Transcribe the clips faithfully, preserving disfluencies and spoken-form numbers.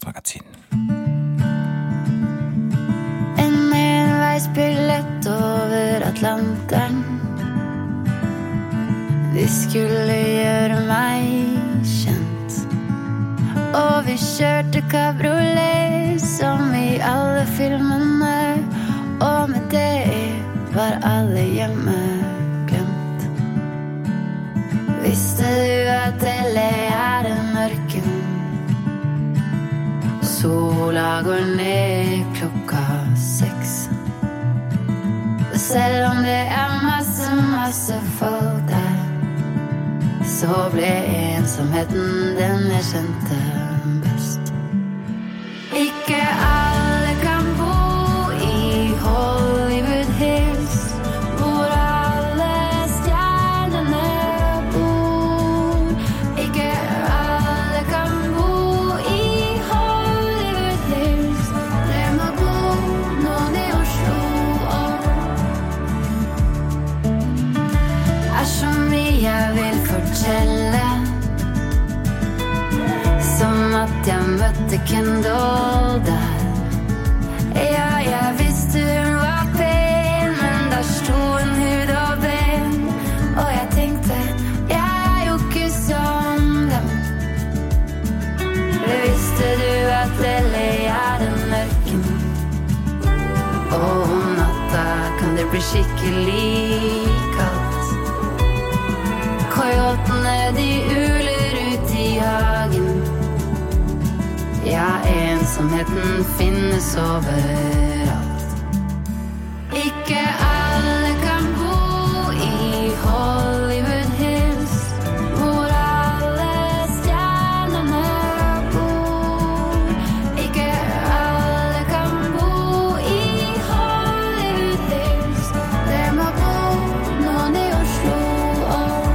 Magazin. En enveisbillett over Atlanteren. Vi skulle gjøre meg kjent. Og vi kjørte kabriolet som i alle filmene. Og med det var alle hjemme glemt. Visste du at L A er en ørken? Sola går ned klokka seks. Selv om det er masse, masse folk der, så ble ensomheten den jeg kjente best. Ikke alle kan bo i Hollywood Hills, hvor alle stjernene bor. Ikke alle kan bo i Hollywood Hills, det må bo noen i Oslo også. Er så mye jeg vil fortelle, som at jeg møtte Kendall der. Ja, jeg visste hun var pen, men der sto en hud og ben. Og jeg tenkte, jeg er jo ikke som dem. Visste du at L A er en ørken? Og om natta kan det bli skikkelig kaldt. Koyotene de uler ut i hagen. Ja, ensomheten finnes overalt. Ikke alle kan bo i Hollywood Hills, hvor alle stjernene bor. Ikke alle kan bo i Hollywood Hills, det må bo noen i Oslo også.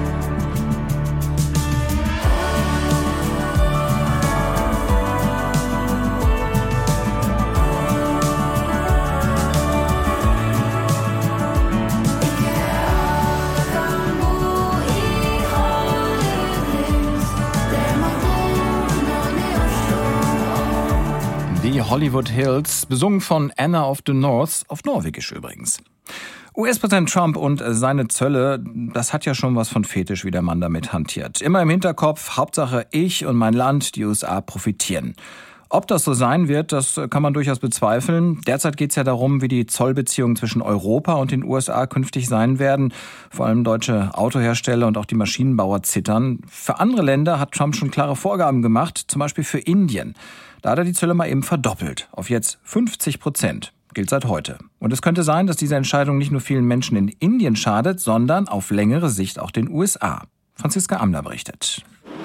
Die Hollywood Hills, besungen von Anna of the North, auf Norwegisch übrigens. U S-Präsident Trump und seine Zölle, das hat ja schon was von Fetisch, wie der Mann damit hantiert. Immer im Hinterkopf, Hauptsache ich und mein Land, die U S A, profitieren. Ob das so sein wird, das kann man durchaus bezweifeln. Derzeit geht es ja darum, wie die Zollbeziehungen zwischen Europa und den U S A künftig sein werden. Vor allem deutsche Autohersteller und auch die Maschinenbauer zittern. Für andere Länder hat Trump schon klare Vorgaben gemacht, zum Beispiel für Indien. Da hat er die Zölle mal eben verdoppelt, auf jetzt fünfzig Prozent. Gilt seit heute. Und es könnte sein, dass diese Entscheidung nicht nur vielen Menschen in Indien schadet, sondern auf längere Sicht auch den U S A. Franziska Amler berichtet.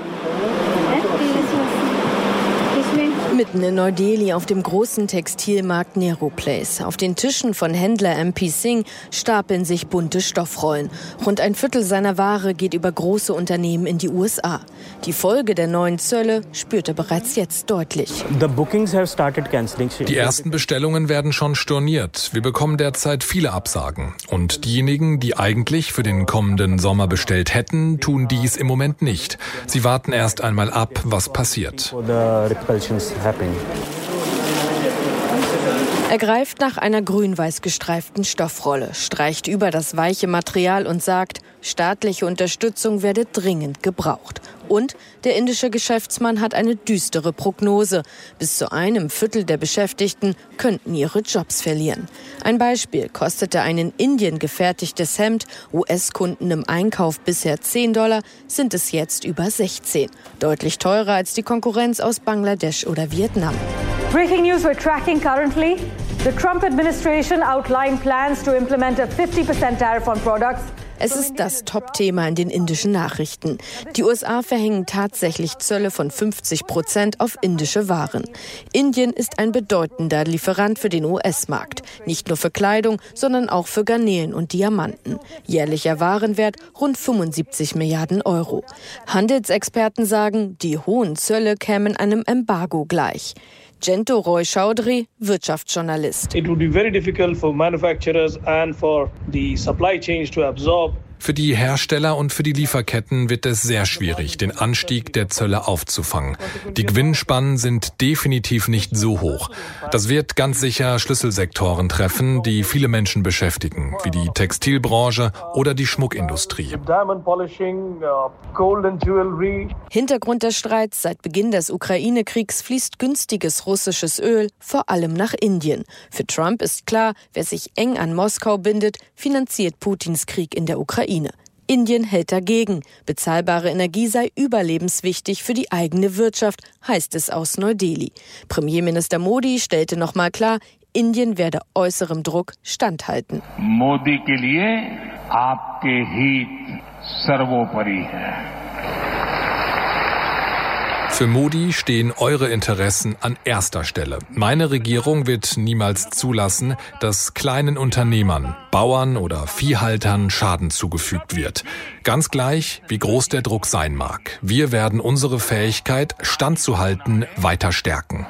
Mitten in Neu-Delhi auf dem großen Textilmarkt Nehru Place. Auf den Tischen von Händler M P Singh stapeln sich bunte Stoffrollen. Rund ein Viertel seiner Ware geht über große Unternehmen in die U S A. Die Folge der neuen Zölle spürt er bereits jetzt deutlich. Die ersten Bestellungen werden schon storniert. Wir bekommen derzeit viele Absagen. Und diejenigen, die eigentlich für den kommenden Sommer bestellt hätten, tun dies im Moment nicht. Sie warten erst einmal ab, was passiert. Er greift nach einer grün-weiß gestreiften Stoffrolle, streicht über das weiche Material und sagt, staatliche Unterstützung werde dringend gebraucht. Und der indische Geschäftsmann hat eine düstere Prognose. Bis zu einem Viertel der Beschäftigten könnten ihre Jobs verlieren. Ein Beispiel: Kostete ein in Indien gefertigtes Hemd U S-Kunden im Einkauf bisher zehn Dollar, sind es jetzt über sechzehn. Deutlich teurer als die Konkurrenz aus Bangladesch oder Vietnam. Breaking news we're tracking currently. The Trump administration outlined plans to implement a fifty percent tariff on products. Es ist das Top-Thema in den indischen Nachrichten. Die U S A verhängen tatsächlich Zölle von fünfzig Prozent auf indische Waren. Indien ist ein bedeutender Lieferant für den U S-Markt. Nicht nur für Kleidung, sondern auch für Garnelen und Diamanten. Jährlicher Warenwert rund fünfundsiebzig Milliarden Euro. Handelsexperten sagen, die hohen Zölle kämen einem Embargo gleich. Gento Roy Chaudhry, Wirtschaftsjournalist. It would be very difficult for manufacturers and for the supply chains to absorb Für die Hersteller und für die Lieferketten wird es sehr schwierig, den Anstieg der Zölle aufzufangen. Die Gewinnspannen sind definitiv nicht so hoch. Das wird ganz sicher Schlüsselsektoren treffen, die viele Menschen beschäftigen, wie die Textilbranche oder die Schmuckindustrie. Hintergrund des Streits: Seit Beginn des Ukraine-Kriegs fließt günstiges russisches Öl vor allem nach Indien. Für Trump ist klar, wer sich eng an Moskau bindet, finanziert Putins Krieg in der Ukraine. Indien hält dagegen. Bezahlbare Energie sei überlebenswichtig für die eigene Wirtschaft, heißt es aus Neu-Delhi. Premierminister Modi stellte noch mal klar, Indien werde äußerem Druck standhalten. Modi ke liye aapke hiit sarvopari hai. Für Modi stehen eure Interessen an erster Stelle. Meine Regierung wird niemals zulassen, dass kleinen Unternehmern, Bauern oder Viehhaltern Schaden zugefügt wird. Ganz gleich, wie groß der Druck sein mag. Wir werden unsere Fähigkeit, standzuhalten, weiter stärken.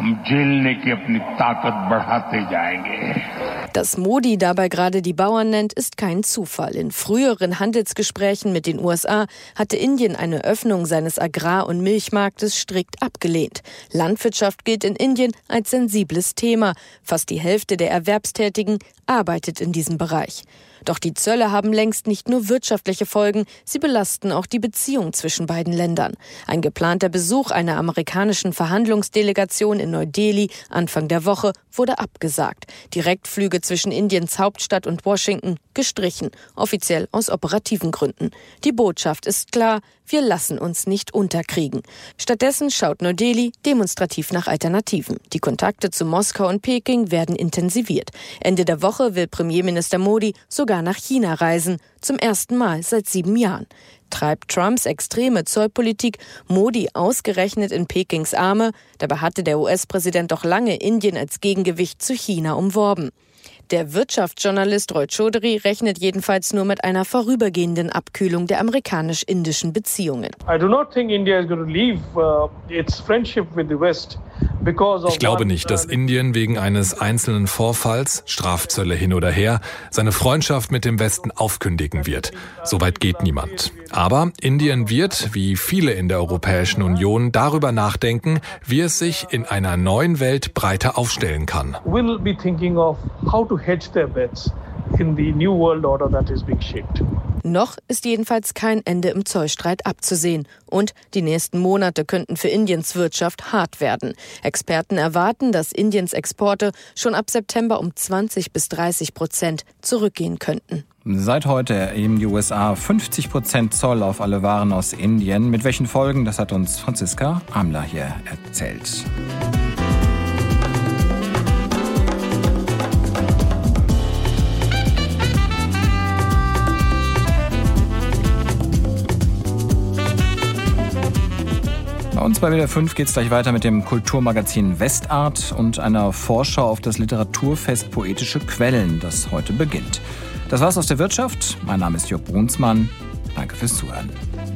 Dass Modi dabei gerade die Bauern nennt, ist kein Zufall. In früheren Handelsgesprächen mit den U S A hatte Indien eine Öffnung seines Agrar- und Milchmarktes strikt abgelehnt. Landwirtschaft gilt in Indien als sensibles Thema. Fast die Hälfte der Erwerbstätigen arbeitet in diesem Bereich. Doch die Zölle haben längst nicht nur wirtschaftliche Folgen, sie belasten auch die Beziehung zwischen beiden Ländern. Ein geplanter Besuch einer amerikanischen Verhandlungsdelegation in Neu-Delhi Anfang der Woche wurde abgesagt. Direktflüge zwischen Indiens Hauptstadt und Washington gestrichen, offiziell aus operativen Gründen. Die Botschaft ist klar: Wir lassen uns nicht unterkriegen. Stattdessen schaut Neu-Delhi demonstrativ nach Alternativen. Die Kontakte zu Moskau und Peking werden intensiviert. Ende der Woche will Premierminister Modi sogar nach China reisen, zum ersten Mal seit sieben Jahren. Treibt Trumps extreme Zollpolitik Modi ausgerechnet in Pekings Arme? Dabei hatte der U S-Präsident doch lange Indien als Gegengewicht zu China umworben. Der Wirtschaftsjournalist Roy Chaudhary rechnet jedenfalls nur mit einer vorübergehenden Abkühlung der amerikanisch-indischen Beziehungen. Ich glaube nicht, dass Indien wegen eines einzelnen Vorfalls, Strafzölle hin oder her, seine Freundschaft mit dem Westen aufkündigen wird. Soweit geht niemand. Aber Indien wird, wie viele in der Europäischen Union, darüber nachdenken, wie es sich in einer neuen Welt breiter aufstellen kann. Will be thinking of how to hedge their bets in the new world order that is being shaped. Noch ist jedenfalls kein Ende im Zollstreit abzusehen. Und die nächsten Monate könnten für Indiens Wirtschaft hart werden. Experten erwarten, dass Indiens Exporte schon ab September um zwanzig bis dreißig Prozent zurückgehen könnten. Seit heute erheben die U S A fünfzig Prozent Zoll auf alle Waren aus Indien. Mit welchen Folgen, das hat uns Franziska Amler hier erzählt. Bei uns bei W D R fünf geht es gleich weiter mit dem Kulturmagazin Westart und einer Vorschau auf das Literaturfest Poetische Quellen, das heute beginnt. Das war's aus der Wirtschaft. Mein Name ist Jörg Brunsmann. Danke fürs Zuhören.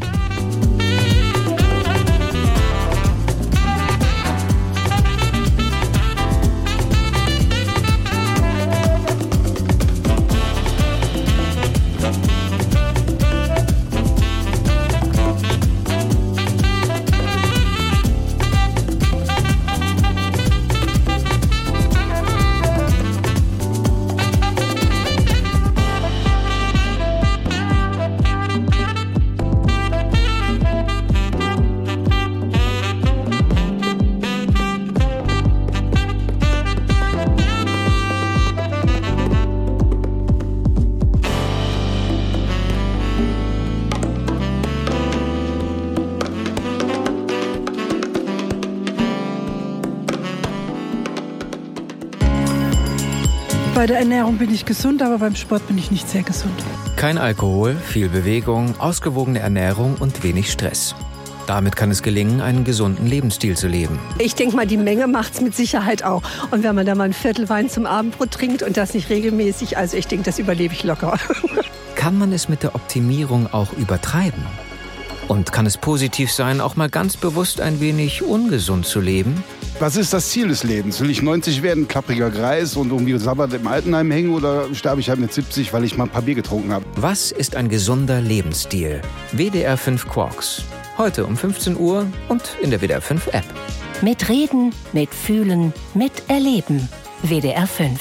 Bei der Ernährung bin ich gesund, aber beim Sport bin ich nicht sehr gesund. Kein Alkohol, viel Bewegung, ausgewogene Ernährung und wenig Stress. Damit kann es gelingen, einen gesunden Lebensstil zu leben. Ich denke mal, die Menge macht es mit Sicherheit auch. Und wenn man da mal ein Viertel Wein zum Abendbrot trinkt und das nicht regelmäßig, also ich denke, das überlebe ich locker. Kann man es mit der Optimierung auch übertreiben? Und kann es positiv sein, auch mal ganz bewusst ein wenig ungesund zu leben? Was ist das Ziel des Lebens? Will ich neunzig werden, klappriger Greis und irgendwie Sabbat im Altenheim hängen oder sterbe ich halt mit siebzig, weil ich mal ein paar Bier getrunken habe? Was ist ein gesunder Lebensstil? W D R fünf Quarks. Heute um fünfzehn Uhr und in der W D R fünf App. Mit Reden, mit Fühlen, mit Erleben. W D R fünf.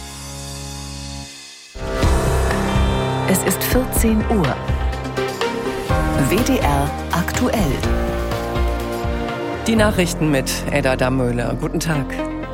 Es ist vierzehn Uhr. W D R aktuell. Die Nachrichten mit Edda Dammöhler. Guten Tag.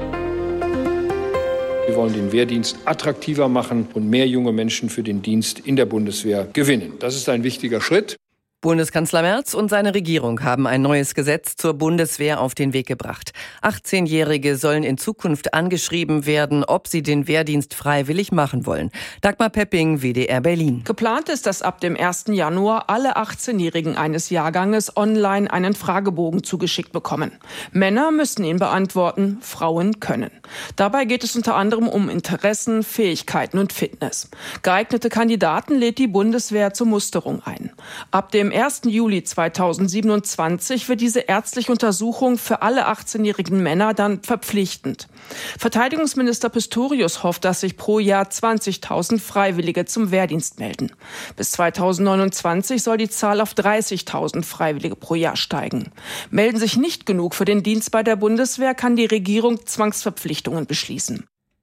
Wir wollen den Wehrdienst attraktiver machen und mehr junge Menschen für den Dienst in der Bundeswehr gewinnen. Das ist ein wichtiger Schritt. Bundeskanzler Merz und seine Regierung haben ein neues Gesetz zur Bundeswehr auf den Weg gebracht. achtzehnjährige sollen in Zukunft angeschrieben werden, ob sie den Wehrdienst freiwillig machen wollen. Dagmar Pepping, W D R Berlin. Geplant ist, dass ab dem ersten Januar alle achtzehnjährigen eines Jahrganges online einen Fragebogen zugeschickt bekommen. Männer müssen ihn beantworten, Frauen können. Dabei geht es unter anderem um Interessen, Fähigkeiten und Fitness. Geeignete Kandidaten lädt die Bundeswehr zur Musterung ein. Ab dem Am ersten Juli zweitausendsiebenundzwanzig wird diese ärztliche Untersuchung für alle achtzehnjährigen Männer dann verpflichtend. Verteidigungsminister Pistorius hofft, dass sich pro Jahr zwanzigtausend Freiwillige zum Wehrdienst melden. Bis zweitausendneunundzwanzig soll die Zahl auf dreißigtausend Freiwillige pro Jahr steigen. Melden sich nicht genug für den Dienst bei der Bundeswehr, kann die Regierung Zwangsverpflichtungen beschließen.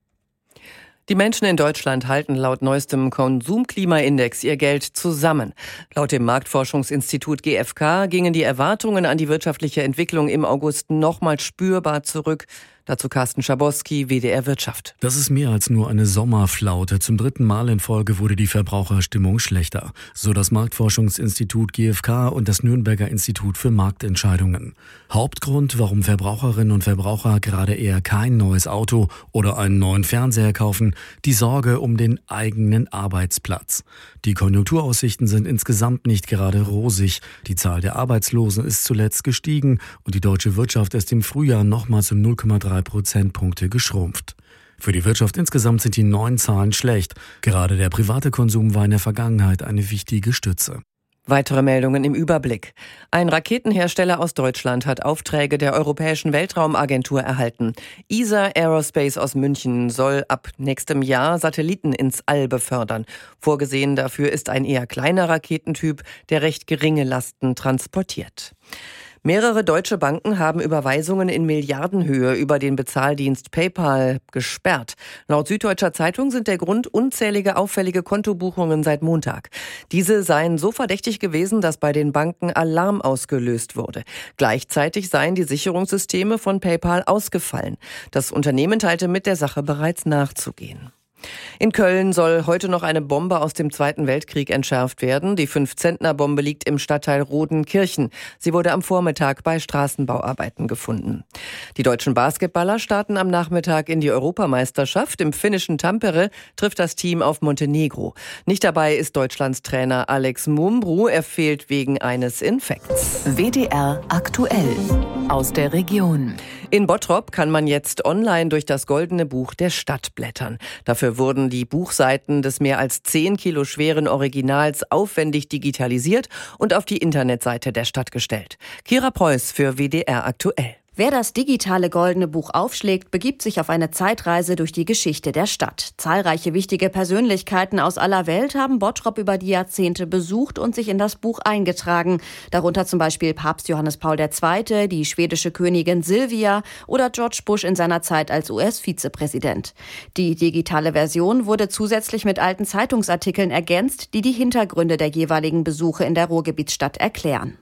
Die Menschen in Deutschland halten laut neuestem Konsumklimaindex ihr Geld zusammen. Laut dem Marktforschungsinstitut G F K gingen die Erwartungen an die wirtschaftliche Entwicklung im August nochmal spürbar zurück. Dazu Carsten Schabowski, W D R Wirtschaft. Das ist mehr als nur eine Sommerflaute. Zum dritten Mal in Folge wurde die Verbraucherstimmung schlechter. So das Marktforschungsinstitut G F K und das Nürnberger Institut für Marktentscheidungen. Hauptgrund, warum Verbraucherinnen und Verbraucher gerade eher kein neues Auto oder einen neuen Fernseher kaufen, die Sorge um den eigenen Arbeitsplatz. Die Konjunkturaussichten sind insgesamt nicht gerade rosig. Die Zahl der Arbeitslosen ist zuletzt gestiegen und die deutsche Wirtschaft ist im Frühjahr nochmals um null Komma drei Prozentpunkte geschrumpft. Für die Wirtschaft insgesamt sind die neuen Zahlen schlecht. Gerade der private Konsum war in der Vergangenheit eine wichtige Stütze. Weitere Meldungen im Überblick. Ein Raketenhersteller aus Deutschland hat Aufträge der Europäischen Weltraumagentur erhalten. E S A Aerospace aus München soll ab nächstem Jahr Satelliten ins All befördern. Vorgesehen dafür ist ein eher kleiner Raketentyp, der recht geringe Lasten transportiert. Mehrere deutsche Banken haben Überweisungen in Milliardenhöhe über den Bezahldienst PayPal gesperrt. Laut Süddeutscher Zeitung sind der Grund unzählige auffällige Kontobuchungen seit Montag. Diese seien so verdächtig gewesen, dass bei den Banken Alarm ausgelöst wurde. Gleichzeitig seien die Sicherungssysteme von PayPal ausgefallen. Das Unternehmen teilte mit, der Sache bereits nachzugehen. In Köln soll heute noch eine Bombe aus dem Zweiten Weltkrieg entschärft werden. Die Fünf-Zentner-Bombe liegt im Stadtteil Rodenkirchen. Sie wurde am Vormittag bei Straßenbauarbeiten gefunden. Die deutschen Basketballer starten am Nachmittag in die Europameisterschaft. Im finnischen Tampere trifft das Team auf Montenegro. Nicht dabei ist Deutschlands Trainer Alex Mumbrú. Er fehlt wegen eines Infekts. W D R aktuell aus der Region. In Bottrop kann man jetzt online durch das Goldene Buch der Stadt blättern. Dafür wurden die Buchseiten des mehr als zehn Kilo schweren Originals aufwendig digitalisiert und auf die Internetseite der Stadt gestellt. Kira Preuß für W D R aktuell. Wer das digitale Goldene Buch aufschlägt, begibt sich auf eine Zeitreise durch die Geschichte der Stadt. Zahlreiche wichtige Persönlichkeiten aus aller Welt haben Bottrop über die Jahrzehnte besucht und sich in das Buch eingetragen. Darunter zum Beispiel Papst Johannes Paul der Zweite, die schwedische Königin Silvia oder George Bush in seiner Zeit als U S-Vizepräsident. Die digitale Version wurde zusätzlich mit alten Zeitungsartikeln ergänzt, die die Hintergründe der jeweiligen Besuche in der Ruhrgebietsstadt erklären.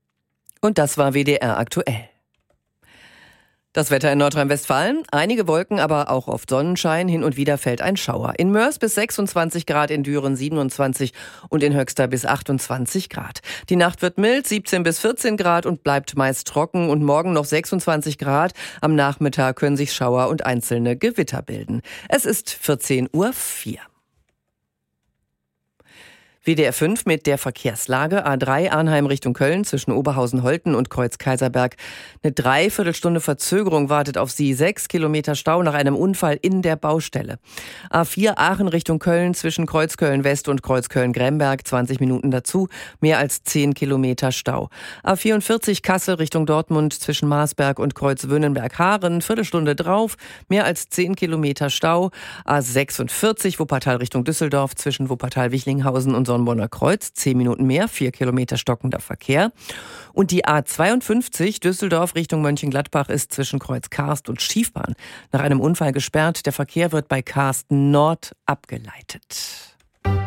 Und das war W D R aktuell. Das Wetter in Nordrhein-Westfalen, einige Wolken, aber auch oft Sonnenschein, hin und wieder fällt ein Schauer. In Mörs bis sechsundzwanzig Grad, in Düren siebenundzwanzig und in Höxter bis achtundzwanzig Grad. Die Nacht wird mild, siebzehn bis vierzehn Grad und bleibt meist trocken und morgen noch sechsundzwanzig Grad. Am Nachmittag können sich Schauer und einzelne Gewitter bilden. Es ist vierzehn Uhr vier. W D R fünf mit der Verkehrslage. A drei Arnheim Richtung Köln zwischen Oberhausen-Holten und Kreuz-Kaiserberg. Eine Dreiviertelstunde Verzögerung wartet auf Sie. Sechs Kilometer Stau nach einem Unfall in der Baustelle. A vier Aachen Richtung Köln zwischen Kreuzköln-West und Kreuzköln-Gremberg. zwanzig Minuten dazu. Mehr als zehn Kilometer Stau. A vierundvierzig Kassel Richtung Dortmund zwischen Marsberg und Kreuzwöhnenberg-Haaren. Viertelstunde drauf. Mehr als zehn Kilometer Stau. A sechsundvierzig Wuppertal Richtung Düsseldorf zwischen Wuppertal-Wichlinghausen und Sonnenborner Kreuz, zehn Minuten mehr, vier Kilometer stockender Verkehr. Und die A zweiundfünfzig Düsseldorf Richtung Mönchengladbach ist zwischen Kreuz Karst und Schiefbahn nach einem Unfall gesperrt. Der Verkehr wird bei Karsten Nord abgeleitet.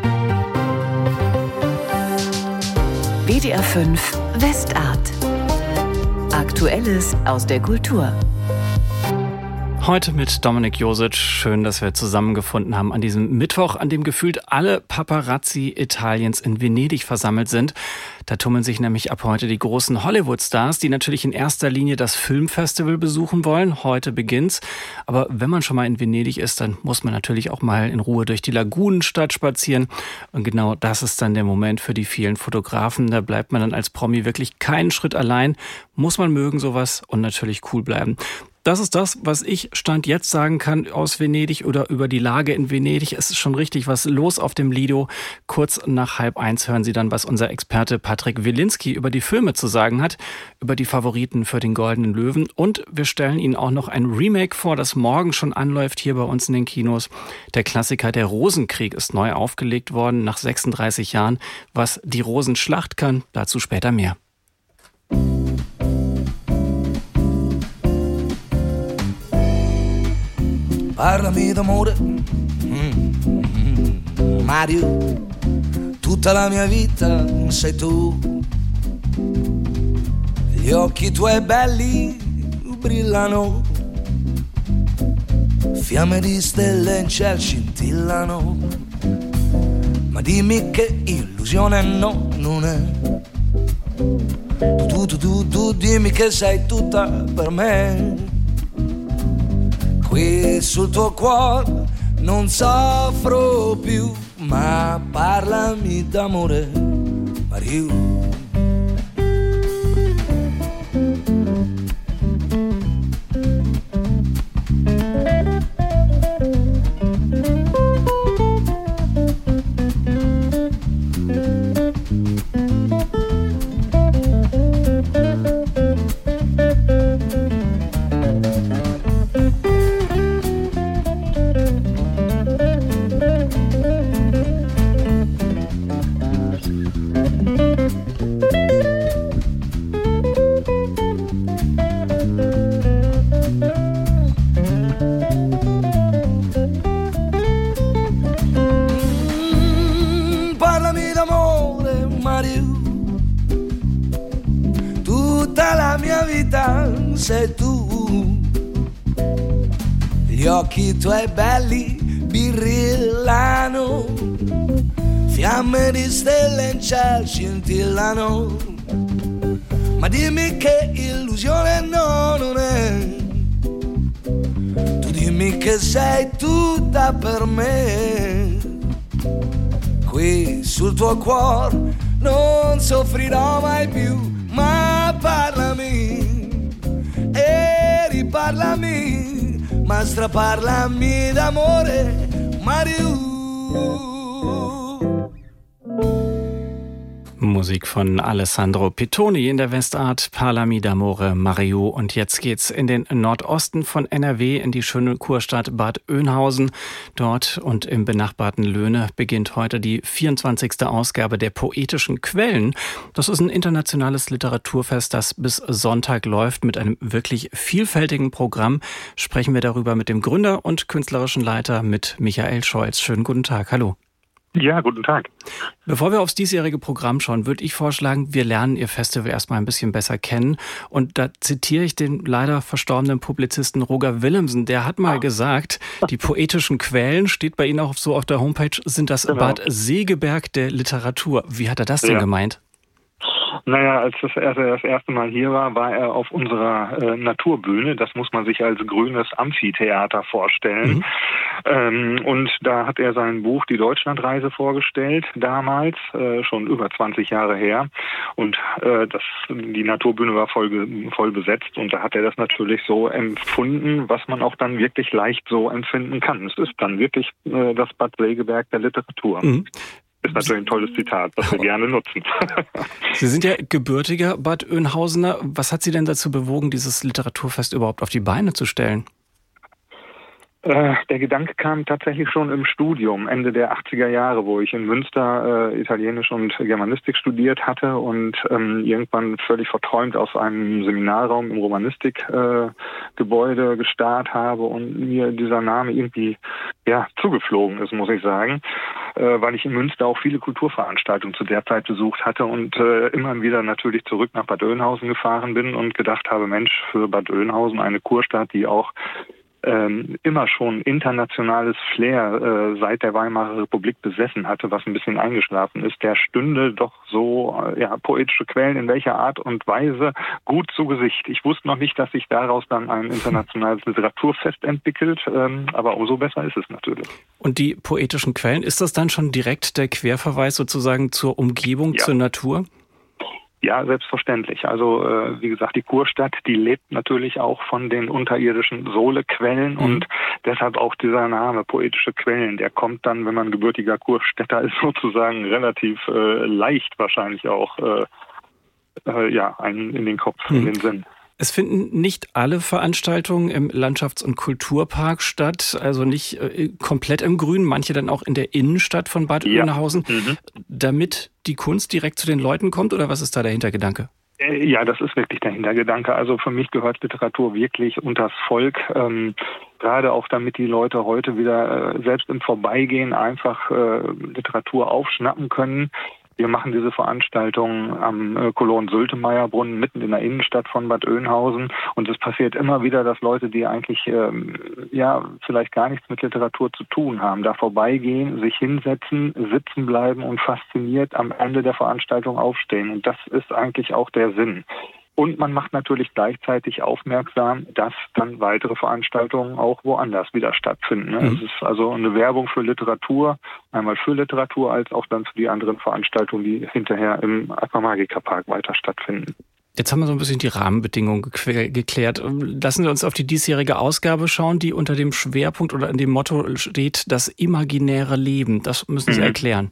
W D R fünf Westart. Aktuelles aus der Kultur. Heute mit Dominik Josic. Schön, dass wir zusammengefunden haben an diesem Mittwoch, an dem gefühlt alle Paparazzi Italiens in Venedig versammelt sind. Da tummeln sich nämlich ab heute die großen Hollywood-Stars, die natürlich in erster Linie das Filmfestival besuchen wollen. Heute beginnt's. Aber wenn man schon mal in Venedig ist, dann muss man natürlich auch mal in Ruhe durch die Lagunenstadt spazieren. Und genau das ist dann der Moment für die vielen Fotografen. Da bleibt man dann als Promi wirklich keinen Schritt allein. Muss man mögen sowas und natürlich cool bleiben. Das ist das, was ich Stand jetzt sagen kann aus Venedig oder über die Lage in Venedig. Es ist schon richtig was los auf dem Lido. Kurz nach halb eins hören Sie dann, was unser Experte Patrick Wilinski über die Filme zu sagen hat, über die Favoriten für den Goldenen Löwen. Und wir stellen Ihnen auch noch ein Remake vor, das morgen schon anläuft hier bei uns in den Kinos. Der Klassiker Der Rosenkrieg ist neu aufgelegt worden nach sechsunddreißig Jahren. Was die Rosenschlacht kann, dazu später mehr. Parlami d'amore, mm, Mario, tutta la mia vita sei tu. Gli occhi tuoi belli brillano, fiamme di stelle in ciel scintillano. Ma dimmi che illusione no, non è. Tu, tu, tu, tu, dimmi che sei tutta per me. Qui sul tuo cuore non soffro più, ma parlami d'amore, Mario. Sei tu, gli occhi tuoi belli brillano, fiamme di stelle in ciel scintillano. Ma dimmi che illusione no, non è. Tu dimmi che sei tutta per me. Qui sul tuo cuore non soffrirò mai più, ma parlami e riparlami, ma straparlami d'amore, Mario. Musik von Alessandro Pittoni in der Westart, Parlami d'amore, Mario. Und jetzt geht's in den Nordosten von N R W, in die schöne Kurstadt Bad Oeynhausen. Dort und im benachbarten Löhne beginnt heute die vierundzwanzigste Ausgabe der Poetischen Quellen. Das ist ein internationales Literaturfest, das bis Sonntag läuft mit einem wirklich vielfältigen Programm. Sprechen wir darüber mit dem Gründer und künstlerischen Leiter, mit Michael Scholz. Schönen guten Tag, hallo. Ja, guten Tag. Bevor wir aufs diesjährige Programm schauen, würde ich vorschlagen, wir lernen Ihr Festival erstmal ein bisschen besser kennen. Und da zitiere ich den leider verstorbenen Publizisten Roger Willemsen. Der hat mal gesagt, die poetischen Quellen, steht bei Ihnen auch so auf der Homepage, sind das genau. Bad Segeberg der Literatur. Wie hat er das denn ja. gemeint? Naja, als das erste, das erste Mal hier war, war er auf unserer äh, Naturbühne. Das muss man sich als grünes Amphitheater vorstellen. Mhm. Ähm, und da hat er sein Buch Die Deutschlandreise vorgestellt, damals, äh, schon über zwanzig Jahre her. Und äh, das, die Naturbühne war voll, voll besetzt und da hat er das natürlich so empfunden, was man auch dann wirklich leicht so empfinden kann. Es ist dann wirklich äh, das Bad Segeberg der Literatur. Mhm. Ist natürlich ein tolles Zitat, das wir gerne nutzen. Sie sind ja gebürtiger Bad Oeynhausener. Was hat Sie denn dazu bewogen, dieses Literaturfest überhaupt auf die Beine zu stellen? Der Gedanke kam tatsächlich schon im Studium, Ende der achtziger Jahre, wo ich in Münster äh, Italienisch und Germanistik studiert hatte und ähm, irgendwann völlig verträumt aus einem Seminarraum im Romanistikgebäude äh, gestarrt habe und mir dieser Name irgendwie ja zugeflogen ist, muss ich sagen, äh, weil ich in Münster auch viele Kulturveranstaltungen zu der Zeit besucht hatte und äh, immer wieder natürlich zurück nach Bad Oeynhausen gefahren bin und gedacht habe, Mensch, für Bad Oeynhausen eine Kurstadt, die auch Ähm, immer schon internationales Flair äh, seit der Weimarer Republik besessen hatte, was ein bisschen eingeschlafen ist, der stünde doch so äh, ja, poetische Quellen in welcher Art und Weise gut zu Gesicht. Ich wusste noch nicht, dass sich daraus dann ein internationales Literaturfest entwickelt, ähm, aber umso besser ist es natürlich. Und die poetischen Quellen, ist das dann schon direkt der Querverweis sozusagen zur Umgebung, ja. zur Natur? Ja, selbstverständlich. Also äh, wie gesagt, die Kurstadt, die lebt natürlich auch von den unterirdischen Sohlequellen mhm. und deshalb auch dieser Name poetische Quellen. Der kommt dann, wenn man gebürtiger Kurstädter ist, sozusagen relativ äh, leicht wahrscheinlich auch äh, äh, ja einen in den Kopf, mhm. in den Sinn. Es finden nicht alle Veranstaltungen im Landschafts- und Kulturpark statt, also nicht äh, komplett im Grün, manche dann auch in der Innenstadt von Bad ja. Oeynhausen, mhm. damit die Kunst direkt zu den Leuten kommt, oder was ist da der Hintergedanke? Ja, das ist wirklich der Hintergedanke. Also für mich gehört Literatur wirklich unters Volk, ähm, gerade auch damit die Leute heute wieder äh, selbst im Vorbeigehen einfach äh, Literatur aufschnappen können. Wir machen diese Veranstaltung am äh, Cologne-Sültemeier-Brunnen mitten in der Innenstadt von Bad Oeynhausen und es passiert immer wieder, dass Leute, die eigentlich ähm, ja vielleicht gar nichts mit Literatur zu tun haben, da vorbeigehen, sich hinsetzen, sitzen bleiben und fasziniert am Ende der Veranstaltung aufstehen. Und das ist eigentlich auch der Sinn. Und man macht natürlich gleichzeitig aufmerksam, dass dann weitere Veranstaltungen auch woanders wieder stattfinden. Mhm. Es ist also eine Werbung für Literatur, einmal für Literatur, als auch dann für die anderen Veranstaltungen, die hinterher im Aquamagica-Park weiter stattfinden. Jetzt haben wir so ein bisschen die Rahmenbedingungen geklärt. Lassen Sie uns auf die diesjährige Ausgabe schauen, die unter dem Schwerpunkt oder in dem Motto steht, das imaginäre Leben. Das müssen Sie mhm. erklären.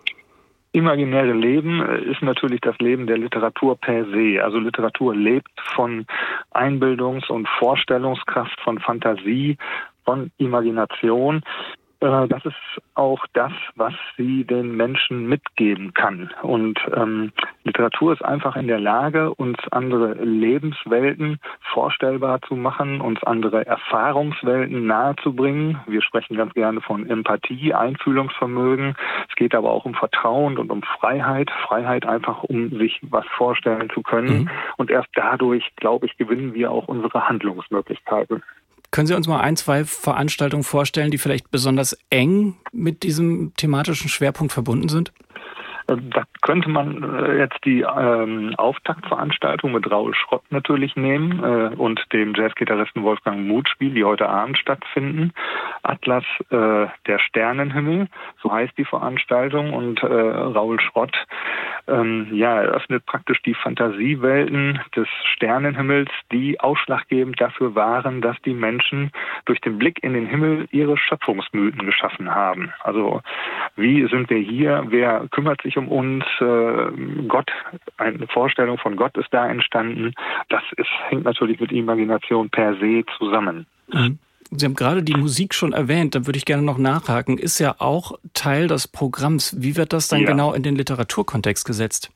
Imaginäre Leben ist natürlich das Leben der Literatur per se. Also Literatur lebt von Einbildungs- und Vorstellungskraft, von Fantasie, von Imagination. Das ist auch das, was sie den Menschen mitgeben kann. Und ähm, Literatur ist einfach in der Lage, uns andere Lebenswelten vorstellbar zu machen, uns andere Erfahrungswelten nahezubringen. Wir sprechen ganz gerne von Empathie, Einfühlungsvermögen. Es geht aber auch um Vertrauen und um Freiheit. Freiheit einfach, um sich was vorstellen zu können. Mhm. Und erst dadurch, glaube ich, gewinnen wir auch unsere Handlungsmöglichkeiten. Können Sie uns mal ein, zwei Veranstaltungen vorstellen, die vielleicht besonders eng mit diesem thematischen Schwerpunkt verbunden sind? Da könnte man jetzt die ähm, Auftaktveranstaltung mit Raoul Schrott natürlich nehmen äh, und dem Jazzgitarristen Wolfgang Mutspiel, die heute Abend stattfinden. Atlas äh, der Sternenhimmel, so heißt die Veranstaltung. Und äh, Raoul Schrott ähm, ja, eröffnet praktisch die Fantasiewelten des Sternenhimmels, die ausschlaggebend dafür waren, dass die Menschen durch den Blick in den Himmel ihre Schöpfungsmythen geschaffen haben. Also wie sind wir hier? Wer kümmert sich um uns? Äh, Gott, eine Vorstellung von Gott ist da entstanden. Das ist, hängt natürlich mit Imagination per se zusammen. Mhm. Sie haben gerade die Musik schon erwähnt, da würde ich gerne noch nachhaken. Ist ja auch Teil des Programms. Wie wird das dann ja. genau in den Literaturkontext gesetzt?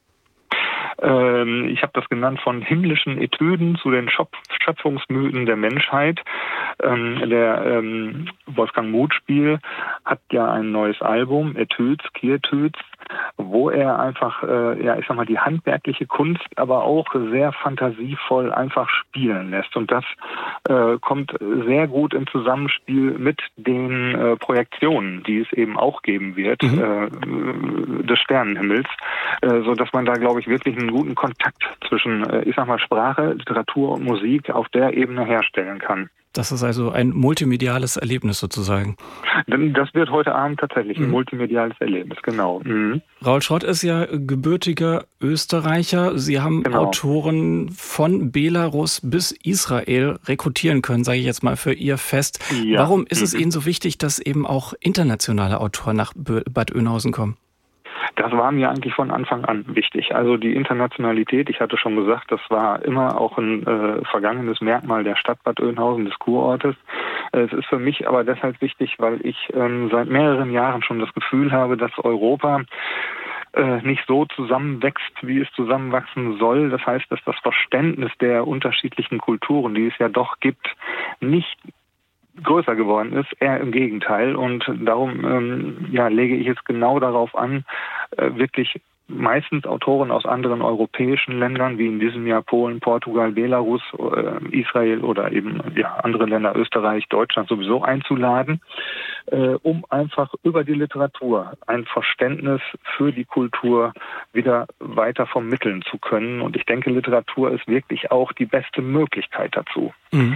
Ähm, ich habe das genannt von himmlischen Etüden zu den Schöpfungsmythen der Menschheit. Ähm, der ähm, Wolfgang Mutspiel hat ja ein neues Album, Etüds, Quietuds, wo er einfach, äh, ja, ich sag mal, die handwerkliche Kunst, aber auch sehr fantasievoll einfach spielen lässt. Und das äh, kommt sehr gut im Zusammenspiel mit den äh, Projektionen, die es eben auch geben wird, mhm. äh, des Sternenhimmels, äh, so dass man da, glaube ich, wirklich einen guten Kontakt zwischen, äh, ich sag mal, Sprache, Literatur und Musik auf der Ebene herstellen kann. Das ist also ein multimediales Erlebnis sozusagen. Das wird heute Abend tatsächlich ein mhm. multimediales Erlebnis, genau. Mhm. Raul Schrott ist ja gebürtiger Österreicher. Sie haben genau. Autoren von Belarus bis Israel rekrutieren können, sage ich jetzt mal, für Ihr Fest. Ja. Warum ist mhm. es Ihnen so wichtig, dass eben auch internationale Autoren nach Bad Oeynhausen kommen? Das war mir eigentlich von Anfang an wichtig. Also die Internationalität, ich hatte schon gesagt, das war immer auch ein äh, vergangenes Merkmal der Stadt Bad Oeynhausen, des Kurortes. Es ist für mich aber deshalb wichtig, weil ich ähm, seit mehreren Jahren schon das Gefühl habe, dass Europa äh, nicht so zusammenwächst, wie es zusammenwachsen soll. Das heißt, dass das Verständnis der unterschiedlichen Kulturen, die es ja doch gibt, nicht größer geworden ist, eher im Gegenteil. Und darum ähm, ja, lege ich es genau darauf an, äh, wirklich meistens Autoren aus anderen europäischen Ländern, wie in diesem Jahr Polen, Portugal, Belarus, äh, Israel oder eben ja, andere Länder, Österreich, Deutschland sowieso einzuladen, äh, um einfach über die Literatur ein Verständnis für die Kultur wieder weiter vermitteln zu können. Und ich denke, Literatur ist wirklich auch die beste Möglichkeit dazu. Mhm.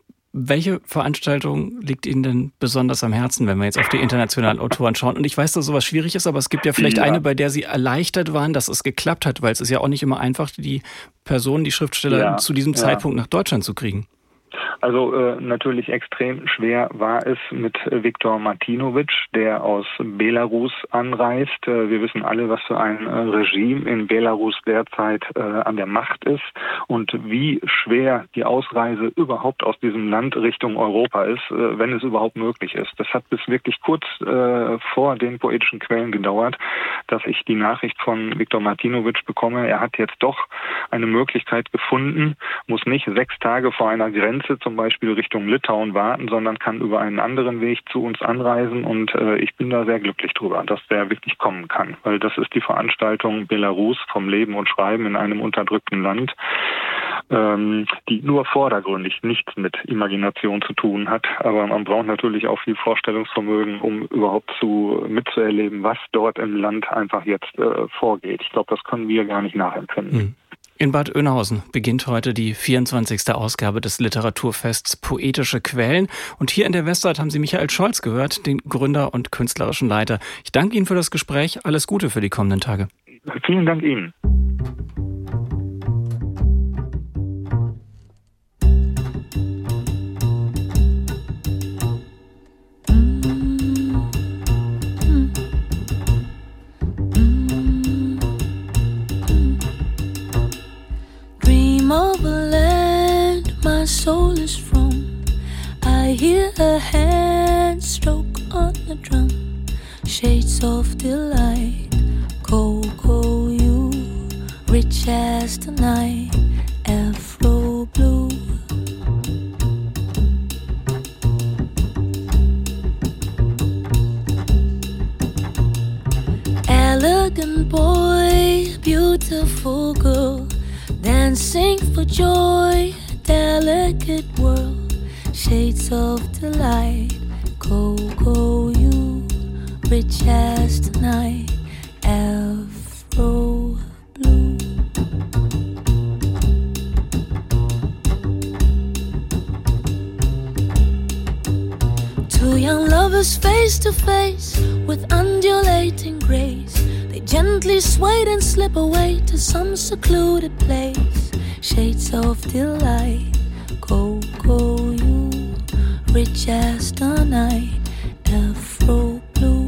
Welche Veranstaltung liegt Ihnen denn besonders am Herzen, wenn wir jetzt auf die internationalen Autoren schauen? Und ich weiß, dass sowas schwierig ist, aber es gibt ja vielleicht ja. eine, bei der Sie erleichtert waren, dass es geklappt hat, weil es ist ja auch nicht immer einfach, die Personen, die Schriftsteller ja. zu diesem ja. Zeitpunkt nach Deutschland zu kriegen. Also äh, natürlich extrem schwer war es mit Viktor Martinovic, der aus Belarus anreist. Äh, wir wissen alle, was für ein äh, Regime in Belarus derzeit äh, an der Macht ist und wie schwer die Ausreise überhaupt aus diesem Land Richtung Europa ist, äh, wenn es überhaupt möglich ist. Das hat bis wirklich kurz äh, vor den poetischen Quellen gedauert, dass ich die Nachricht von Viktor Martinovic bekomme. Er hat jetzt doch eine Möglichkeit gefunden, muss nicht sechs Tage vor einer Grenze zum Beispiel Richtung Litauen warten, sondern kann über einen anderen Weg zu uns anreisen und äh, ich bin da sehr glücklich drüber, dass der wirklich kommen kann, weil das ist die Veranstaltung Belarus vom Leben und Schreiben in einem unterdrückten Land, ähm, die nur vordergründig nichts mit Imagination zu tun hat, aber man braucht natürlich auch viel Vorstellungsvermögen, um überhaupt zu mitzuerleben, was dort im Land einfach jetzt äh, vorgeht. Ich glaube, das können wir gar nicht nachempfinden. Mhm. In Bad Oeynhausen beginnt heute die vierundzwanzigste Ausgabe des Literaturfests Poetische Quellen. Und hier in der Westart haben Sie Michael Scholz gehört, den Gründer und künstlerischen Leiter. Ich danke Ihnen für das Gespräch. Alles Gute für die kommenden Tage. Vielen Dank Ihnen. Of a land my soul is from. I hear a hand stroke on the drum. Shades of delight, cocoa you, rich as the night, afro blue. Elegant boy, beautiful girl, dancing for joy, delicate world, shades of delight, cocoa you, rich as the night, afro blue. Two young lovers face to face with undulating grace. They gently swayed and slip away to some secluded place. Shades of delight, cocoa you, rich as the night, afro blue.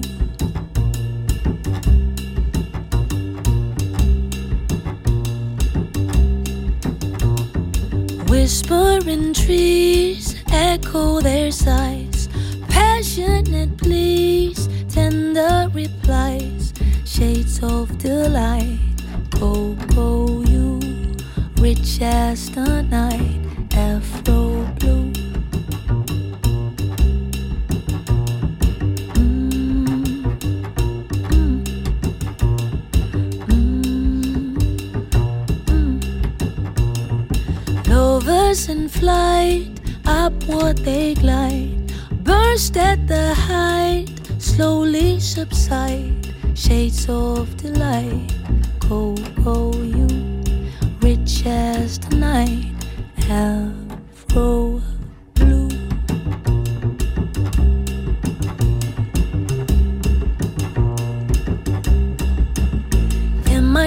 Whispering trees echo their sighs, passionate pleas, tender replies. Shades of delight, cocoa you, rich as the night, afro blue. Mm, mm, mm, mm. Lovers in flight, upward they glide, burst at the height, slowly subside. Shades of delight, cocoa you, rich as the night, afro blue.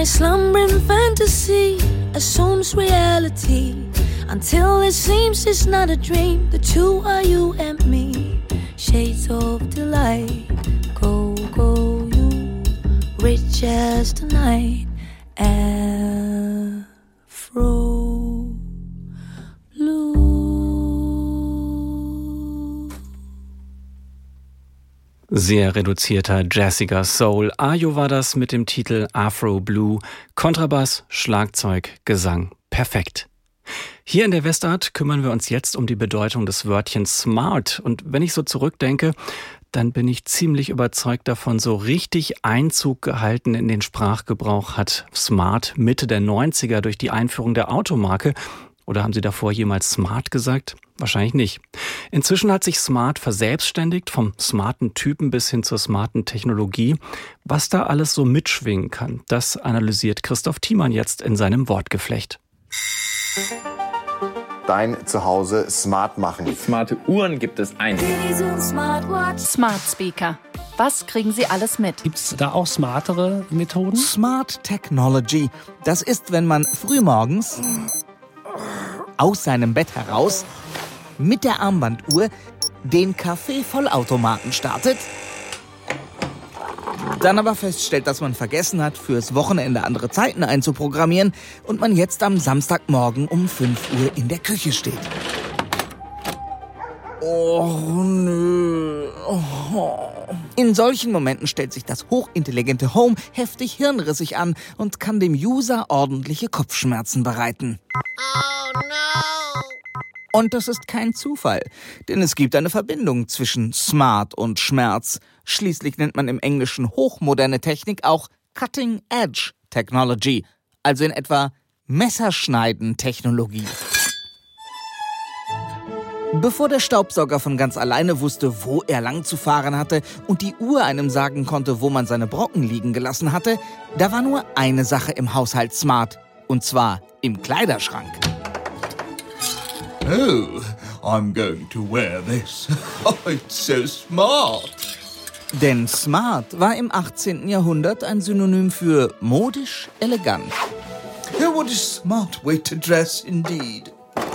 slumbering fantasy assumes reality until it seems it's not a dream. The two are you and me, shades of delight. Go, go, you, rich as the night. Afro Blue. Sehr reduzierter, jazziger Soul. Ayo war das mit dem Titel Afro Blue. Kontrabass, Schlagzeug, Gesang. Perfekt. Hier in der Westart kümmern wir uns jetzt um die Bedeutung des Wörtchens smart. Und wenn ich so zurückdenke, dann bin ich ziemlich überzeugt davon, so richtig Einzug gehalten in den Sprachgebrauch hat smart Mitte der neunziger durch die Einführung der Automarke. Oder haben Sie davor jemals smart gesagt? Wahrscheinlich nicht. Inzwischen hat sich smart verselbstständigt, vom smarten Typen bis hin zur smarten Technologie. Was da alles so mitschwingen kann, das analysiert Christoph Thiemann jetzt in seinem Wortgeflecht. Dein Zuhause smart machen. Smarte Uhren gibt es ein. Smart Speaker. Was kriegen Sie alles mit? Gibt es da auch smartere Methoden? Smart Technology. Das ist, wenn man frühmorgens aus seinem Bett heraus mit der Armbanduhr den Kaffee-Vollautomaten startet, dann aber feststellt, dass man vergessen hat, fürs Wochenende andere Zeiten einzuprogrammieren und man jetzt am Samstagmorgen um fünf Uhr in der Küche steht. Oh, nö. Oh. In solchen Momenten stellt sich das hochintelligente Home heftig hirnrissig an und kann dem User ordentliche Kopfschmerzen bereiten. Oh no! Und das ist kein Zufall, denn es gibt eine Verbindung zwischen Smart und Schmerz. Schließlich nennt man im Englischen hochmoderne Technik auch Cutting Edge Technology, also in etwa Messerschneiden-Technologie. Bevor der Staubsauger von ganz alleine wusste, wo er lang zu fahren hatte und die Uhr einem sagen konnte, wo man seine Brocken liegen gelassen hatte, da war nur eine Sache im Haushalt smart, und zwar im Kleiderschrank. Oh, I'm going to wear this. Oh, it's so smart. Denn smart war im achtzehnten Jahrhundert ein Synonym für modisch elegant. Oh, what a smart way to dress indeed.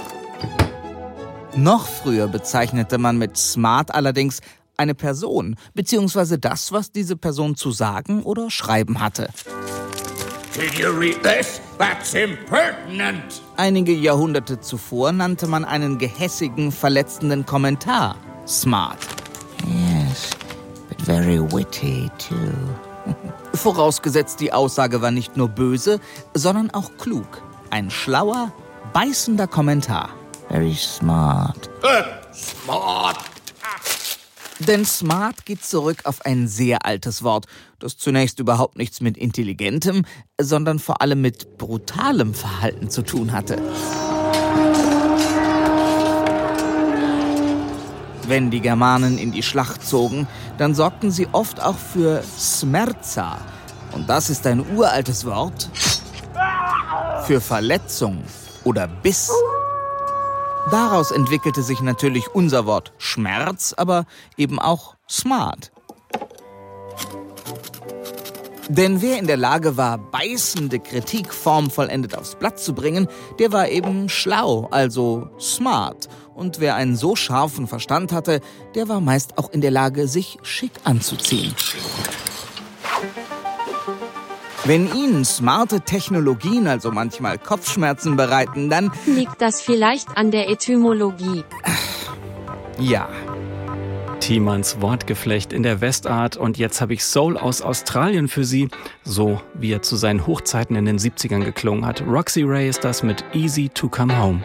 Noch früher bezeichnete man mit smart allerdings eine Person, beziehungsweise das, was diese Person zu sagen oder schreiben hatte. Did you read this? That's impertinent. Einige Jahrhunderte zuvor nannte man einen gehässigen, verletzenden Kommentar smart. Yes, but very witty too. Vorausgesetzt, die Aussage war nicht nur böse, sondern auch klug. Ein schlauer, beißender Kommentar. Very smart. Uh, smart. Denn smart geht zurück auf ein sehr altes Wort, das zunächst überhaupt nichts mit intelligentem, sondern vor allem mit brutalem Verhalten zu tun hatte. Wenn die Germanen in die Schlacht zogen, dann sorgten sie oft auch für Smerza. Und das ist ein uraltes Wort für Verletzung oder Biss. Daraus entwickelte sich natürlich unser Wort Schmerz, aber eben auch smart. Denn wer in der Lage war, beißende Kritik formvollendet aufs Blatt zu bringen, der war eben schlau, also smart. Und wer einen so scharfen Verstand hatte, der war meist auch in der Lage, sich schick anzuziehen. Wenn Ihnen smarte Technologien also manchmal Kopfschmerzen bereiten, dann liegt das vielleicht an der Etymologie. Ja. Thiemanns Wortgeflecht in der Westart. Und jetzt habe ich Soul aus Australien für Sie, so wie er zu seinen Hochzeiten in den siebzigern geklungen hat. Roxy Ray ist das mit Easy to Come Home.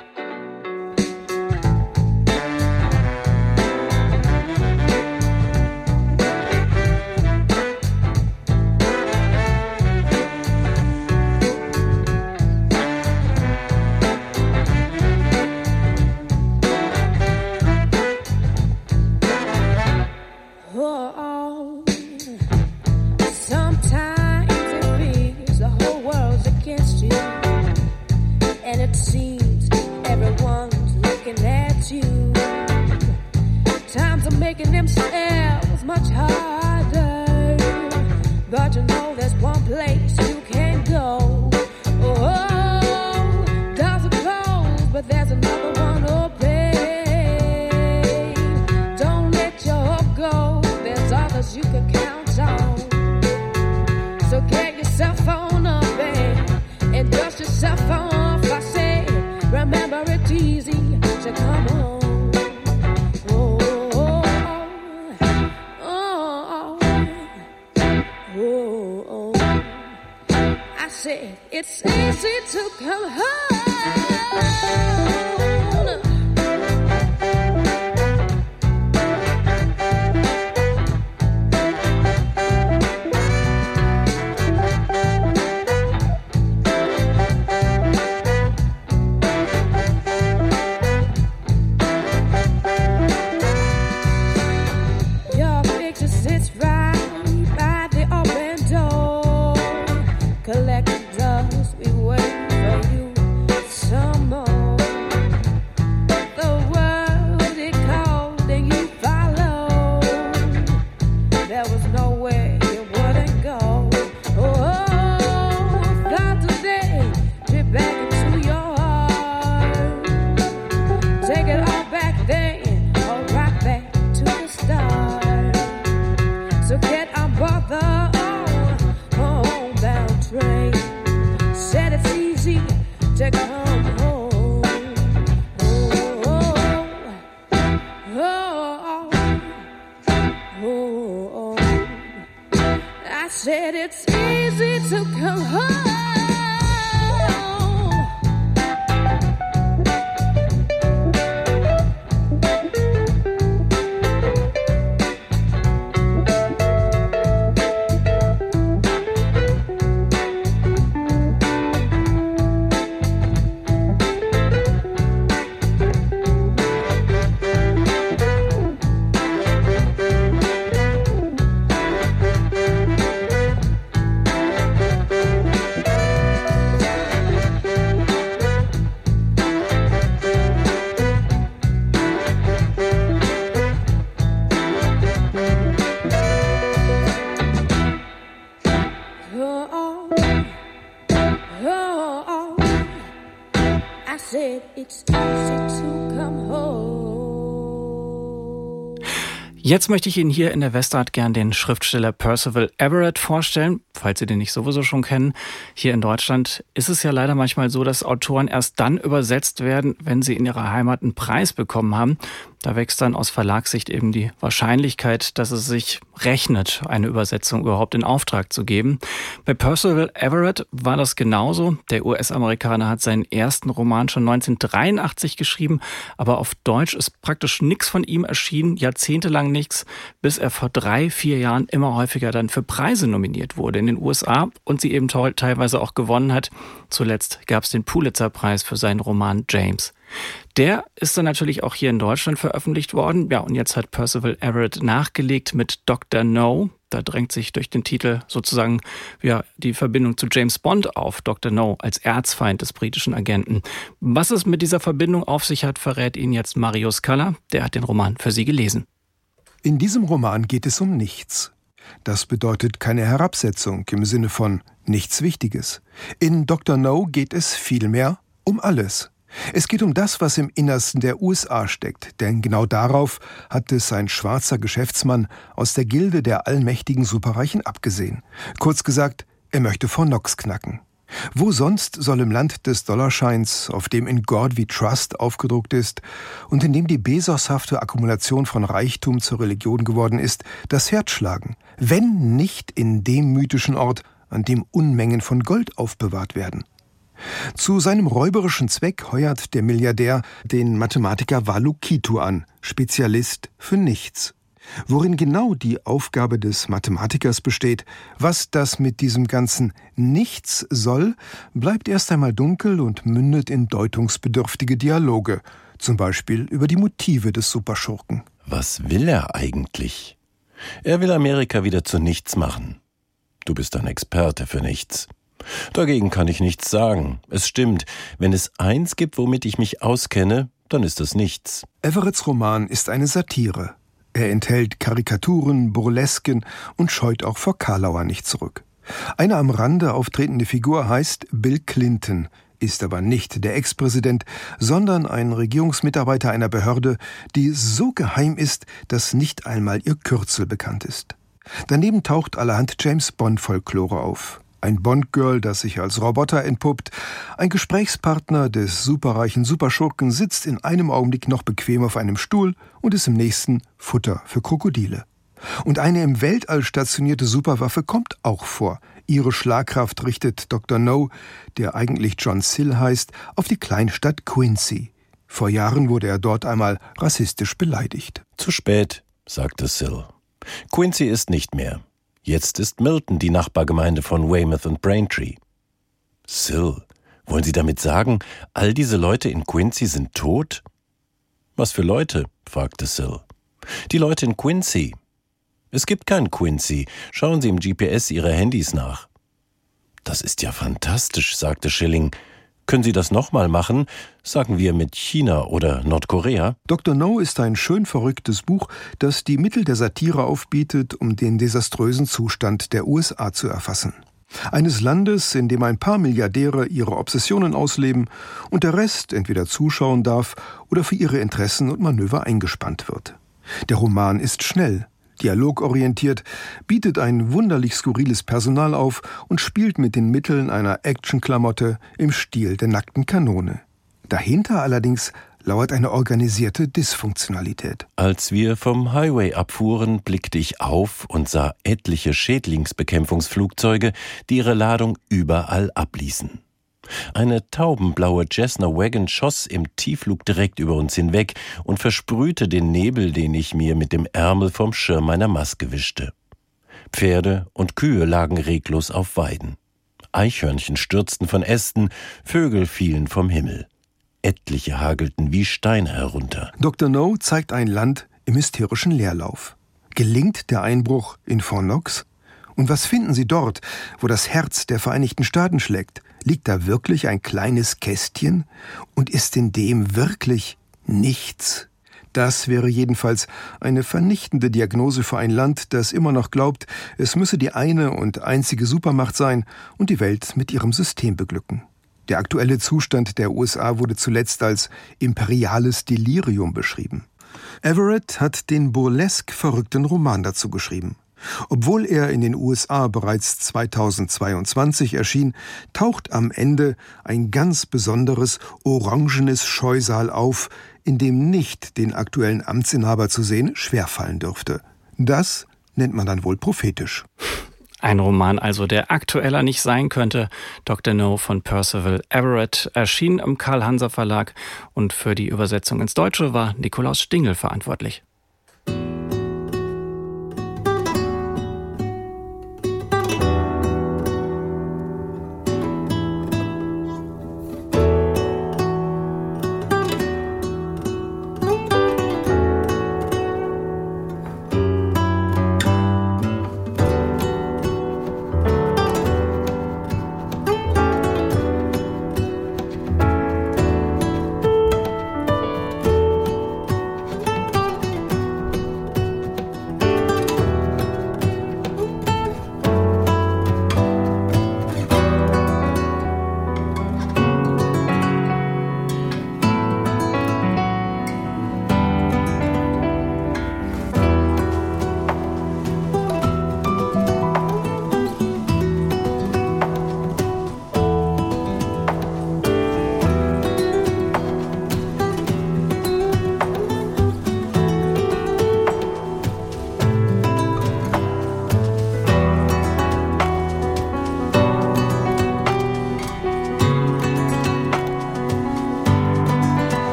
Much harder, but you know there's one place you can go. go. Oh, doors are closed, but there's another one open. Don't let your hope go. There's others you can count on. So get yourself on up, babe, and dust yourself off. I say, remember it's easy to come home. It's easy to come home. Your picture sits right by the open door. Collect dust, we wait for you some more. The world it called and you followed. There was nowhere you wouldn't go. Oh, thought today, trip back into your heart. Take it all back then, all right back to the start. So get on board the homebound train. Said it's easy to come home. Oh, oh, oh, oh, oh. I said it's easy to come home. Jetzt möchte ich Ihnen hier in der Westart gern den Schriftsteller Percival Everett vorstellen, falls Sie den nicht sowieso schon kennen. Hier in Deutschland ist es ja leider manchmal so, dass Autoren erst dann übersetzt werden, wenn sie in ihrer Heimat einen Preis bekommen haben. Da wächst dann aus Verlagssicht eben die Wahrscheinlichkeit, dass es sich rechnet, eine Übersetzung überhaupt in Auftrag zu geben. Bei Percival Everett war das genauso. Der U S-Amerikaner hat seinen ersten Roman schon neunzehnhundertdreiundachtzig geschrieben, aber auf Deutsch ist praktisch nichts von ihm erschienen, jahrzehntelang nichts, bis er vor drei, vier Jahren immer häufiger dann für Preise nominiert wurde in den U S A und sie eben teilweise auch gewonnen hat. Zuletzt gab es den Pulitzer-Preis für seinen Roman James. Der ist dann natürlich auch hier in Deutschland veröffentlicht worden. Ja, und jetzt hat Percival Everett nachgelegt mit Doktor No. Da drängt sich durch den Titel sozusagen ja, die Verbindung zu James Bond auf. Doktor No als Erzfeind des britischen Agenten. Was es mit dieser Verbindung auf sich hat, verrät Ihnen jetzt Marius Kaller. Der hat den Roman für Sie gelesen. In diesem Roman geht es um nichts. Das bedeutet keine Herabsetzung im Sinne von nichts Wichtiges. In Doktor No geht es vielmehr um alles. Es geht um das, was im Innersten der U S A steckt, denn genau darauf hat es ein schwarzer Geschäftsmann aus der Gilde der allmächtigen Superreichen abgesehen. Kurz gesagt, er möchte Fort Knox knacken. Wo sonst soll im Land des Dollarscheins, auf dem in God we Trust aufgedruckt ist und in dem die besoshafte Akkumulation von Reichtum zur Religion geworden ist, das Herz schlagen, wenn nicht in dem mythischen Ort, an dem Unmengen von Gold aufbewahrt werden? Zu seinem räuberischen Zweck heuert der Milliardär den Mathematiker Walukitu an, Spezialist für nichts. Worin genau die Aufgabe des Mathematikers besteht, was das mit diesem ganzen Nichts soll, bleibt erst einmal dunkel und mündet in deutungsbedürftige Dialoge, zum Beispiel über die Motive des Superschurken. Was will er eigentlich? Er will Amerika wieder zu nichts machen. Du bist ein Experte für nichts. Dagegen kann ich nichts sagen. Es stimmt, wenn es eins gibt, womit ich mich auskenne, dann ist es nichts. Everetts Roman ist eine Satire. Er enthält Karikaturen, Burlesken und scheut auch vor Karlauer nicht zurück. Eine am Rande auftretende Figur heißt Bill Clinton, ist aber nicht der Ex-Präsident, sondern ein Regierungsmitarbeiter einer Behörde, die so geheim ist, dass nicht einmal ihr Kürzel bekannt ist. Daneben taucht allerhand James-Bond-Folklore auf. Ein Bond-Girl, das sich als Roboter entpuppt, ein Gesprächspartner des superreichen Superschurken sitzt in einem Augenblick noch bequem auf einem Stuhl und ist im nächsten Futter für Krokodile. Und eine im Weltall stationierte Superwaffe kommt auch vor. Ihre Schlagkraft richtet Doktor No, der eigentlich John Sill heißt, auf die Kleinstadt Quincy. Vor Jahren wurde er dort einmal rassistisch beleidigt. Zu spät, sagte Sill. Quincy ist nicht mehr. Jetzt ist Milton die Nachbargemeinde von Weymouth und Braintree. Sill, wollen Sie damit sagen, all diese Leute in Quincy sind tot? Was für Leute? Fragte Sill. Die Leute in Quincy. Es gibt kein Quincy. Schauen Sie im G P S Ihrer Handys nach. Das ist ja fantastisch, sagte Schilling. Können Sie das nochmal machen? Sagen wir mit China oder Nordkorea? Doktor No ist ein schön verrücktes Buch, das die Mittel der Satire aufbietet, um den desaströsen Zustand der U S A zu erfassen. Eines Landes, in dem ein paar Milliardäre ihre Obsessionen ausleben und der Rest entweder zuschauen darf oder für ihre Interessen und Manöver eingespannt wird. Der Roman ist schnell, dialogorientiert, bietet ein wunderlich skurriles Personal auf und spielt mit den Mitteln einer Actionklamotte im Stil der nackten Kanone. Dahinter allerdings lauert eine organisierte Dysfunktionalität. Als wir vom Highway abfuhren, blickte ich auf und sah etliche Schädlingsbekämpfungsflugzeuge, die ihre Ladung überall abließen. Eine taubenblaue Cessna Wagon schoss im Tiefflug direkt über uns hinweg und versprühte den Nebel, den ich mir mit dem Ärmel vom Schirm meiner Maske wischte. Pferde und Kühe lagen reglos auf Weiden. Eichhörnchen stürzten von Ästen, Vögel fielen vom Himmel. Etliche hagelten wie Steine herunter. Doktor No zeigt ein Land im hysterischen Leerlauf. Gelingt der Einbruch in Fort Knox? Und was finden Sie dort, wo das Herz der Vereinigten Staaten schlägt? Liegt da wirklich ein kleines Kästchen? Und ist in dem wirklich nichts? Das wäre jedenfalls eine vernichtende Diagnose für ein Land, das immer noch glaubt, es müsse die eine und einzige Supermacht sein und die Welt mit ihrem System beglücken. Der aktuelle Zustand der U S A wurde zuletzt als imperiales Delirium beschrieben. Everett hat den burlesk verrückten Roman dazu geschrieben. Obwohl er in den U S A bereits zweitausendzweiundzwanzig erschien, taucht am Ende ein ganz besonderes orangenes Scheusal auf, in dem nicht den aktuellen Amtsinhaber zu sehen schwerfallen dürfte. Das nennt man dann wohl prophetisch. Ein Roman also, der aktueller nicht sein könnte. Doktor No von Percival Everett erschien im Karl-Hanser-Verlag und für die Übersetzung ins Deutsche war Nikolaus Stingel verantwortlich.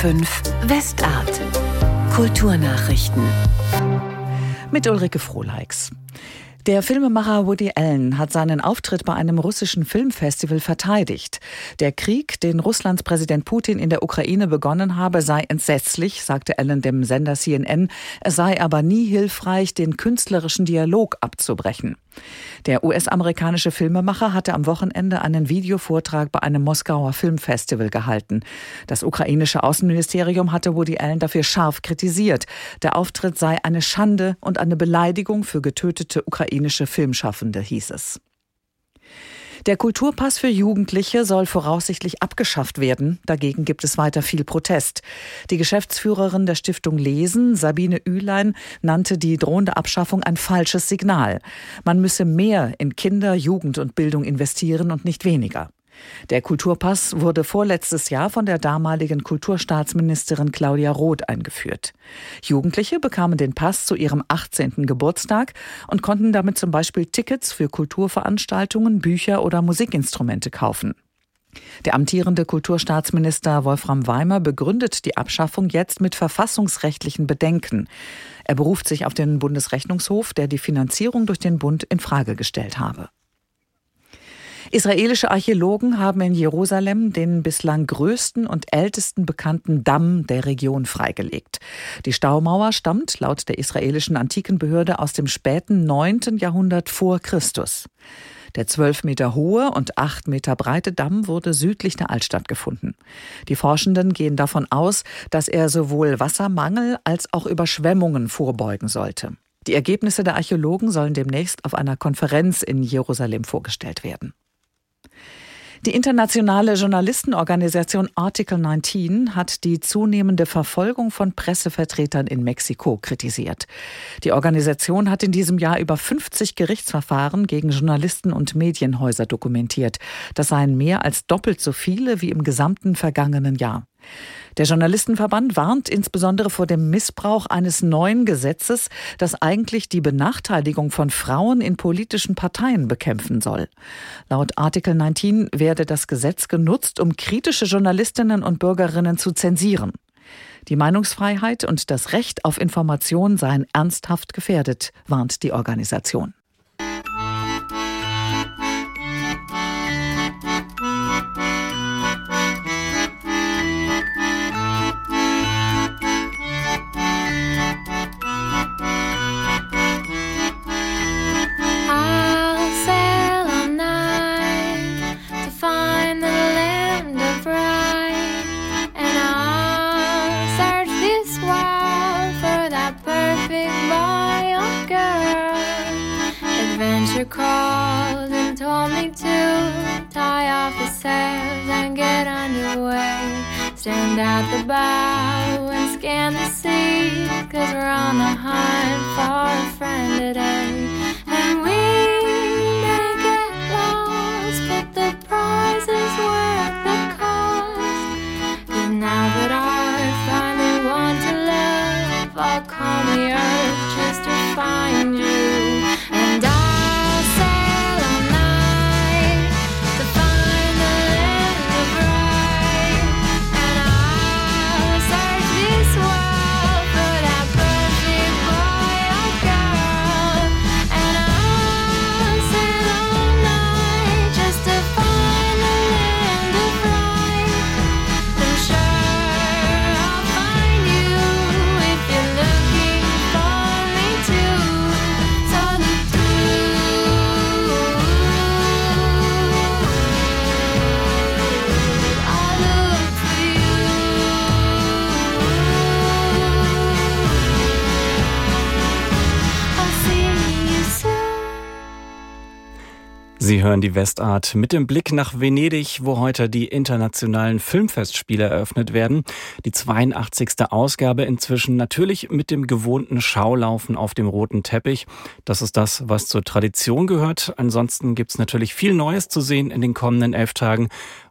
fünf Westart. Kulturnachrichten. Mit Ulrike Frohleix. Der Filmemacher Woody Allen hat seinen Auftritt bei einem russischen Filmfestival verteidigt. Der Krieg, den Russlands Präsident Putin in der Ukraine begonnen habe, sei entsetzlich, sagte Allen dem Sender C N N. Es sei aber nie hilfreich, den künstlerischen Dialog abzubrechen. Der U S-amerikanische Filmemacher hatte am Wochenende einen Videovortrag bei einem Moskauer Filmfestival gehalten. Das ukrainische Außenministerium hatte Woody Allen dafür scharf kritisiert. Der Auftritt sei eine Schande und eine Beleidigung für getötete ukrainische Filmschaffende, hieß es. Der Kulturpass für Jugendliche soll voraussichtlich abgeschafft werden. Dagegen gibt es weiter viel Protest. Die Geschäftsführerin der Stiftung Lesen, Sabine Ülein, nannte die drohende Abschaffung ein falsches Signal. Man müsse mehr in Kinder, Jugend und Bildung investieren und nicht weniger. Der Kulturpass wurde vorletztes Jahr von der damaligen Kulturstaatsministerin Claudia Roth eingeführt. Jugendliche bekamen den Pass zu ihrem achtzehnten Geburtstag und konnten damit zum Beispiel Tickets für Kulturveranstaltungen, Bücher oder Musikinstrumente kaufen. Der amtierende Kulturstaatsminister Wolfram Weimer begründet die Abschaffung jetzt mit verfassungsrechtlichen Bedenken. Er beruft sich auf den Bundesrechnungshof, der die Finanzierung durch den Bund in Frage gestellt habe. Israelische Archäologen haben in Jerusalem den bislang größten und ältesten bekannten Damm der Region freigelegt. Die Staumauer stammt laut der israelischen Antikenbehörde aus dem späten neunten Jahrhundert vor Christus. Der zwölf Meter hohe und acht Meter breite Damm wurde südlich der Altstadt gefunden. Die Forschenden gehen davon aus, dass er sowohl Wassermangel als auch Überschwemmungen vorbeugen sollte. Die Ergebnisse der Archäologen sollen demnächst auf einer Konferenz in Jerusalem vorgestellt werden. Die internationale Journalistenorganisation Article neunzehn hat die zunehmende Verfolgung von Pressevertretern in Mexiko kritisiert. Die Organisation hat in diesem Jahr über fünfzig Gerichtsverfahren gegen Journalisten und Medienhäuser dokumentiert. Das seien mehr als doppelt so viele wie im gesamten vergangenen Jahr. Der Journalistenverband warnt insbesondere vor dem Missbrauch eines neuen Gesetzes, das eigentlich die Benachteiligung von Frauen in politischen Parteien bekämpfen soll. Laut Article neunzehn werde das Gesetz genutzt, um kritische Journalistinnen und Bürgerinnen zu zensieren. Die Meinungsfreiheit und das Recht auf Information seien ernsthaft gefährdet, warnt die Organisation. Called and told me to tie off the sails and get underway. Stand at the bow and scan the sea, 'cause we're on the hunt for a friend today. And we may get lost, but the prize is worth the cost. 'Cause now that I finally want to love, I'll call the earth just to find you. And I Sie hören die Westart mit dem Blick nach Venedig, wo heute die internationalen Filmfestspiele eröffnet werden. Die zweiundachtzigste Ausgabe inzwischen natürlich mit dem gewohnten Schaulaufen auf dem roten Teppich. Das ist das, was zur Tradition gehört. Ansonsten gibt's natürlich viel Neues zu sehen in den kommenden elf Tagen.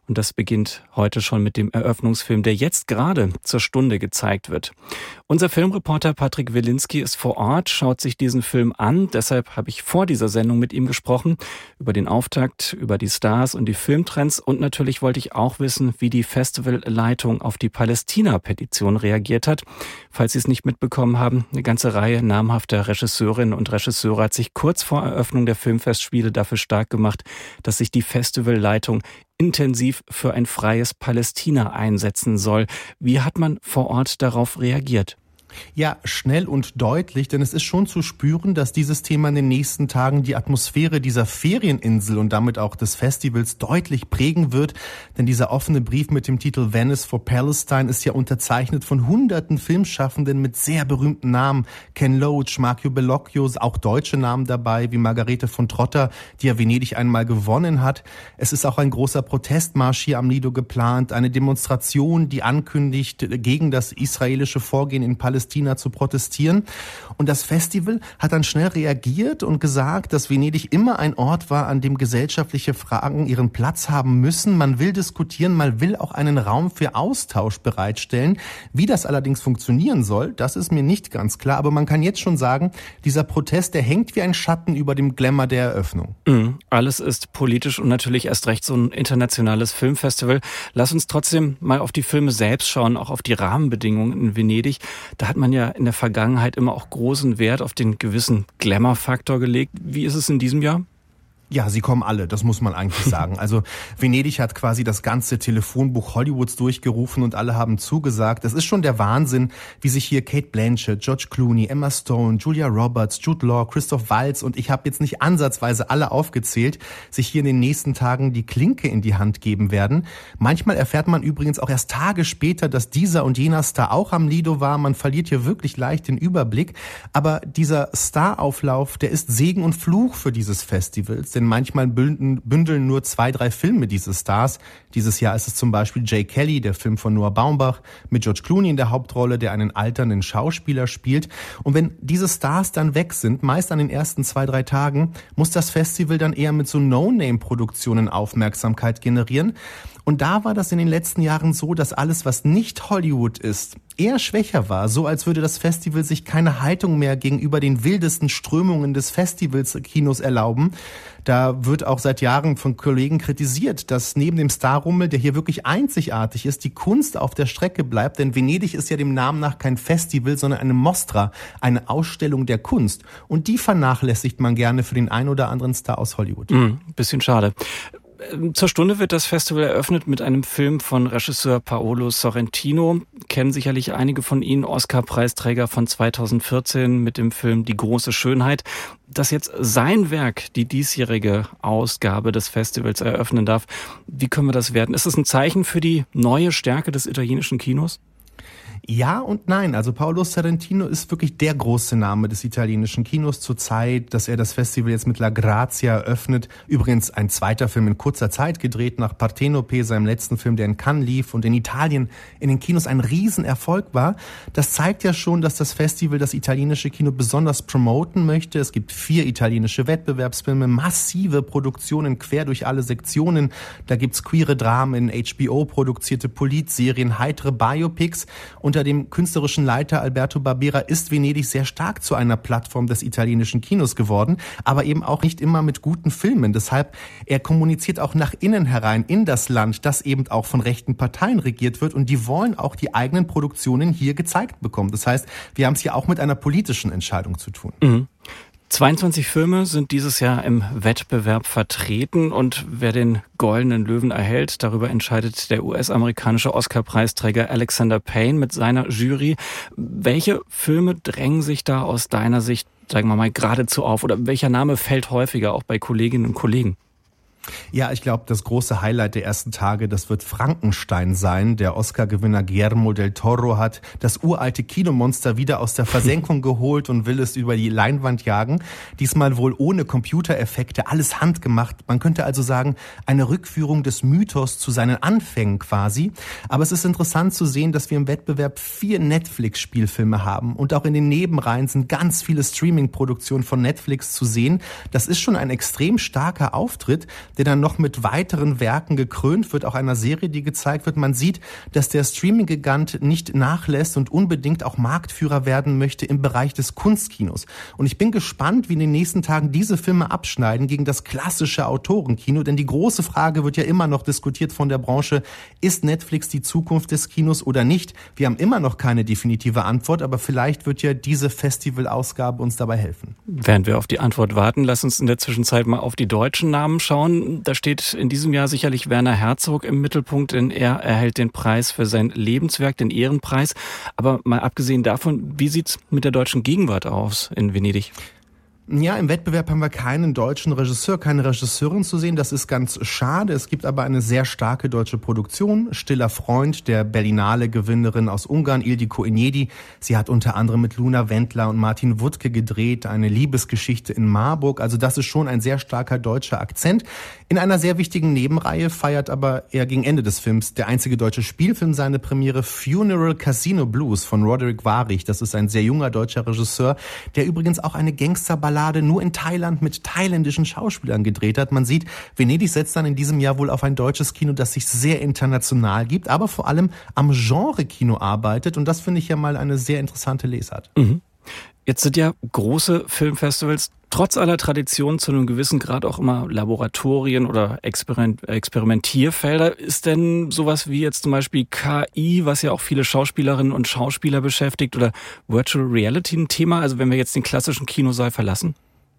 Und das beginnt heute schon mit dem Eröffnungsfilm, der jetzt gerade zur Stunde gezeigt wird. Unser Filmreporter Patrick Wilinski ist vor Ort, schaut sich diesen Film an. Deshalb habe ich vor dieser Sendung mit ihm gesprochen über den Auftakt, über die Stars und die Filmtrends. Und natürlich wollte ich auch wissen, wie die Festivalleitung auf die Palästina-Petition reagiert hat. Falls Sie es nicht mitbekommen haben, eine ganze Reihe namhafter Regisseurinnen und Regisseure hat sich kurz vor Eröffnung der Filmfestspiele dafür stark gemacht, dass sich die Festivalleitung intensiv für ein freies Palästina einsetzen soll. Wie hat man vor Ort darauf reagiert? Ja, schnell und deutlich, denn es ist schon zu spüren, dass dieses Thema in den nächsten Tagen die Atmosphäre dieser Ferieninsel und damit auch des Festivals deutlich prägen wird. Denn dieser offene Brief mit dem Titel Venice for Palestine ist ja unterzeichnet von hunderten Filmschaffenden mit sehr berühmten Namen. Ken Loach, Marco Bellocchio, auch deutsche Namen dabei, wie Margarete von Trotter, die ja Venedig einmal gewonnen hat. Es ist auch ein großer Protestmarsch hier am Lido geplant, eine Demonstration, die ankündigt, gegen das israelische Vorgehen in Palästina zu protestieren. Und das Festival hat dann schnell reagiert und gesagt, dass Venedig immer ein Ort war, an dem gesellschaftliche Fragen ihren Platz haben müssen. Man will diskutieren, man will auch einen Raum für Austausch bereitstellen. Wie das allerdings funktionieren soll, das ist mir nicht ganz klar. Aber man kann jetzt schon sagen, dieser Protest, der hängt wie ein Schatten über dem Glamour der Eröffnung. Mhm. Alles ist politisch und natürlich erst recht so ein internationales Filmfestival. Lass uns trotzdem mal auf die Filme selbst schauen, auch auf die Rahmenbedingungen in Venedig. Da hat man ja in der Vergangenheit immer auch großen Wert auf den gewissen Glamour-Faktor gelegt. Wie ist es in diesem Jahr? Ja, sie kommen alle, das muss man eigentlich sagen. Also Venedig hat quasi das ganze Telefonbuch Hollywoods durchgerufen und alle haben zugesagt. Es ist schon der Wahnsinn, wie sich hier Cate Blanchett, George Clooney, Emma Stone, Julia Roberts, Jude Law, Christoph Waltz und ich habe jetzt nicht ansatzweise alle aufgezählt, sich hier in den nächsten Tagen die Klinke in die Hand geben werden. Manchmal erfährt man übrigens auch erst Tage später, dass dieser und jener Star auch am Lido war. Man verliert hier wirklich leicht den Überblick. Aber dieser Starauflauf, der ist Segen und Fluch für dieses Festivals. Denn manchmal bündeln, bündeln nur zwei, drei Filme diese Stars. Dieses Jahr ist es zum Beispiel Jay Kelly, der Film von Noah Baumbach, mit George Clooney in der Hauptrolle, der einen alternden Schauspieler spielt. Und wenn diese Stars dann weg sind, meist an den ersten zwei, drei Tagen, muss das Festival dann eher mit so No-Name-Produktionen Aufmerksamkeit generieren. Und da war das in den letzten Jahren so, dass alles, was nicht Hollywood ist, eher schwächer war. So als würde das Festival sich keine Haltung mehr gegenüber den wildesten Strömungen des Festivals-Kinos erlauben. Da wird auch seit Jahren von Kollegen kritisiert, dass neben dem Starrummel, der hier wirklich einzigartig ist, die Kunst auf der Strecke bleibt. Denn Venedig ist ja dem Namen nach kein Festival, sondern eine Mostra, eine Ausstellung der Kunst. Und die vernachlässigt man gerne für den ein oder anderen Star aus Hollywood. Mhm, bisschen schade. Zur Stunde wird das Festival eröffnet mit einem Film von Regisseur Paolo Sorrentino. Kennen sicherlich einige von Ihnen, Oscar-Preisträger von zweitausendvierzehn mit dem Film Die große Schönheit. Dass jetzt sein Werk die diesjährige Ausgabe des Festivals eröffnen darf, wie können wir das werten? Ist das ein Zeichen für die neue Stärke des italienischen Kinos? Ja und nein. Also Paolo Sorrentino ist wirklich der große Name des italienischen Kinos zur Zeit, dass er das Festival jetzt mit La Grazia eröffnet. Übrigens ein zweiter Film in kurzer Zeit gedreht nach Partenope, seinem letzten Film, der in Cannes lief und in Italien in den Kinos ein Riesenerfolg war. Das zeigt ja schon, dass das Festival das italienische Kino besonders promoten möchte. Es gibt vier italienische Wettbewerbsfilme, massive Produktionen quer durch alle Sektionen. Da gibt's queere Dramen, H B O-produzierte Polizserien, heitere Biopics. Unter dem künstlerischen Leiter Alberto Barbera ist Venedig sehr stark zu einer Plattform des italienischen Kinos geworden, aber eben auch nicht immer mit guten Filmen. Deshalb, er kommuniziert auch nach innen herein in das Land, das eben auch von rechten Parteien regiert wird und die wollen auch die eigenen Produktionen hier gezeigt bekommen. Das heißt, wir haben es hier auch mit einer politischen Entscheidung zu tun. Mhm. zweiundzwanzig Filme sind dieses Jahr im Wettbewerb vertreten und wer den Goldenen Löwen erhält, darüber entscheidet der U S-amerikanische Oscar-Preisträger Alexander Payne mit seiner Jury. Welche Filme drängen sich da aus deiner Sicht, sagen wir mal, geradezu auf oder welcher Name fällt häufiger auch bei Kolleginnen und Kollegen? Ja, ich glaube, das große Highlight der ersten Tage, das wird Frankenstein sein. Der Oscar-Gewinner Guillermo del Toro hat das uralte Kinomonster wieder aus der Versenkung geholt und will es über die Leinwand jagen. Diesmal wohl ohne Computereffekte, alles handgemacht. Man könnte also sagen, eine Rückführung des Mythos zu seinen Anfängen quasi. Aber es ist interessant zu sehen, dass wir im Wettbewerb vier Netflix-Spielfilme haben. Und auch in den Nebenreihen sind ganz viele Streaming-Produktionen von Netflix zu sehen. Das ist schon ein extrem starker Auftritt. der dann noch mit weiteren Werken gekrönt wird, auch einer Serie, die gezeigt wird. Man sieht, dass der Streaming-Gigant nicht nachlässt und unbedingt auch Marktführer werden möchte im Bereich des Kunstkinos. Und ich bin gespannt, wie in den nächsten Tagen diese Filme abschneiden gegen das klassische Autorenkino, denn die große Frage wird ja immer noch diskutiert von der Branche, ist Netflix die Zukunft des Kinos oder nicht? Wir haben immer noch keine definitive Antwort, aber vielleicht wird ja diese Festivalausgabe uns dabei helfen. Während wir auf die Antwort warten, lass uns in der Zwischenzeit mal auf die deutschen Namen schauen. Da steht in diesem Jahr sicherlich Werner Herzog im Mittelpunkt, denn er erhält den Preis für sein Lebenswerk, den Ehrenpreis. Aber mal abgesehen davon, wie sieht's mit der deutschen Gegenwart aus in Venedig? Ja, im Wettbewerb haben wir keinen deutschen Regisseur, keine Regisseurin zu sehen. Das ist ganz schade. Es gibt aber eine sehr starke deutsche Produktion. Stiller Freund, der Berlinale-Gewinnerin aus Ungarn, Ildiko Enyedi. Sie hat unter anderem mit Luna Wendler und Martin Wuttke gedreht, eine Liebesgeschichte in Marburg. Also das ist schon ein sehr starker deutscher Akzent. In einer sehr wichtigen Nebenreihe feiert aber eher gegen Ende des Films der einzige deutsche Spielfilm seine Premiere, Funeral Casino Blues von Roderick Warich. Das ist ein sehr junger deutscher Regisseur, der übrigens auch eine Gangsterballade nur in Thailand mit thailändischen Schauspielern gedreht hat. Man sieht, Venedig setzt dann in diesem Jahr wohl auf ein deutsches Kino, das sich sehr international gibt, aber vor allem am Genre-Kino arbeitet. Und das finde ich ja mal eine sehr interessante Lesart. Mhm. Jetzt sind ja große Filmfestivals trotz aller Tradition zu einem gewissen Grad auch immer Laboratorien oder Experiment- Experimentierfelder. Ist denn sowas wie jetzt zum Beispiel K I, was ja auch viele Schauspielerinnen und Schauspieler beschäftigt, oder Virtual Reality ein Thema? Also wenn wir jetzt den klassischen Kinosaal verlassen?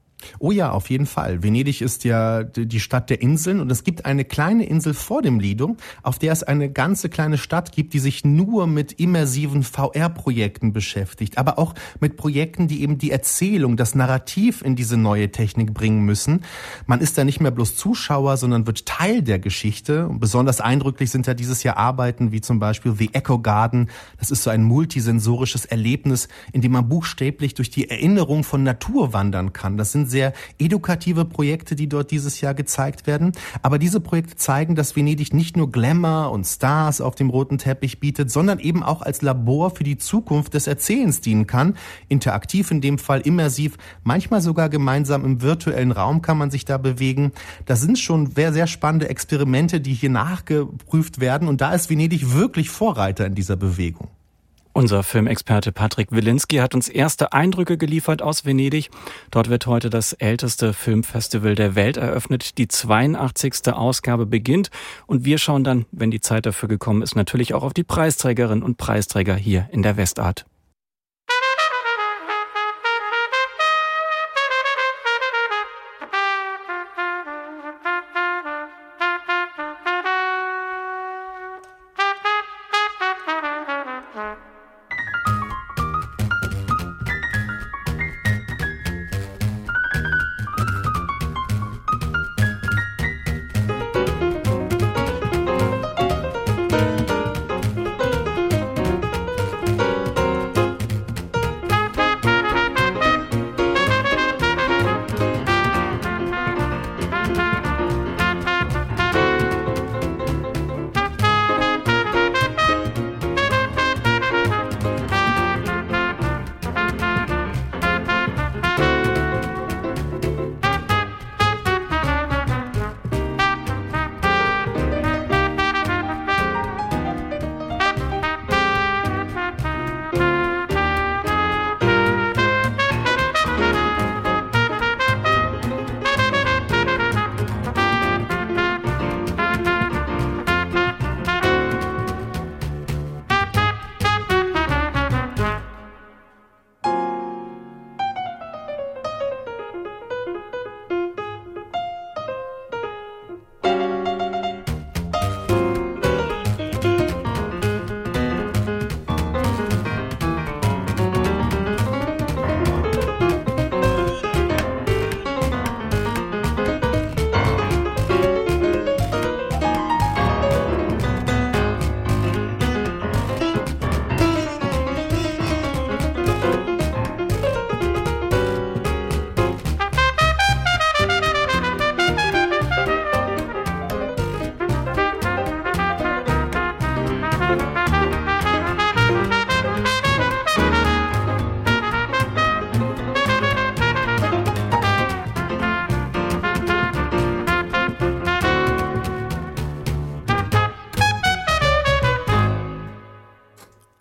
Oh ja, auf jeden Fall. Venedig ist ja die Stadt der Inseln und es gibt eine kleine Insel vor dem Lido, auf der es eine ganze kleine Stadt gibt, die sich nur mit immersiven V R-Projekten beschäftigt, aber auch mit Projekten, die eben die Erzählung, das Narrativ in diese neue Technik bringen müssen. Man ist da nicht mehr bloß Zuschauer, sondern wird Teil der Geschichte. Und besonders eindrücklich sind ja dieses Jahr Arbeiten wie zum Beispiel The Echo Garden. Das ist so ein multisensorisches Erlebnis, in dem man buchstäblich durch die Erinnerung von Natur wandern kann. Das sind sehr edukative Projekte, die dort dieses Jahr gezeigt werden. Aber diese Projekte zeigen, dass Venedig nicht nur Glamour und Stars auf dem roten Teppich bietet, sondern eben auch als Labor für die Zukunft des Erzählens dienen kann. Interaktiv in dem Fall, immersiv, manchmal sogar gemeinsam im virtuellen Raum kann man sich da bewegen. Das sind schon sehr, sehr spannende Experimente, die hier nachgeprüft werden. Und da ist Venedig wirklich Vorreiter in dieser Bewegung. Unser Filmexperte Patrick Wilinski hat uns erste Eindrücke geliefert aus Venedig. Dort wird heute das älteste Filmfestival der Welt eröffnet. Die zweiundachtzigste Ausgabe beginnt und wir schauen dann, wenn die Zeit dafür gekommen ist, natürlich auch auf die Preisträgerinnen und Preisträger hier in der Westart.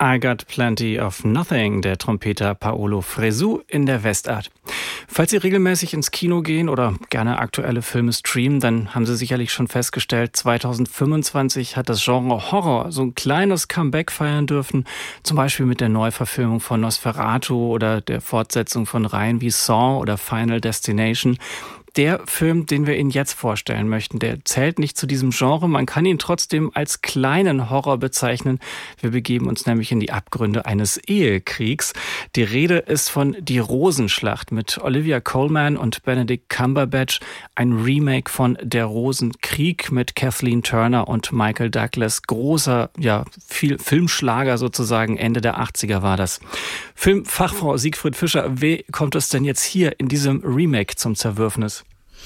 I Got Plenty of Nothing, der Trompeter Paolo Fresu in der Westart. Falls Sie regelmäßig ins Kino gehen oder gerne aktuelle Filme streamen, dann haben Sie sicherlich schon festgestellt, zweitausendfünfundzwanzig hat das Genre Horror so ein kleines Comeback feiern dürfen, zum Beispiel mit der Neuverfilmung von Nosferatu oder der Fortsetzung von Reihen wie Saw oder Final Destination. Der Film, den wir Ihnen jetzt vorstellen möchten, der zählt nicht zu diesem Genre. Man kann ihn trotzdem als kleinen Horror bezeichnen. Wir begeben uns nämlich in die Abgründe eines Ehekriegs. Die Rede ist von Die Rosenschlacht mit Olivia Colman und Benedict Cumberbatch. Ein Remake von Der Rosenkrieg mit Kathleen Turner und Michael Douglas. Großer, ja, viel Filmschlager sozusagen. Ende der achtziger war das. Filmfachfrau Siegfried Fischer, wie kommt es denn jetzt hier in diesem Remake zum Zerwürfnis?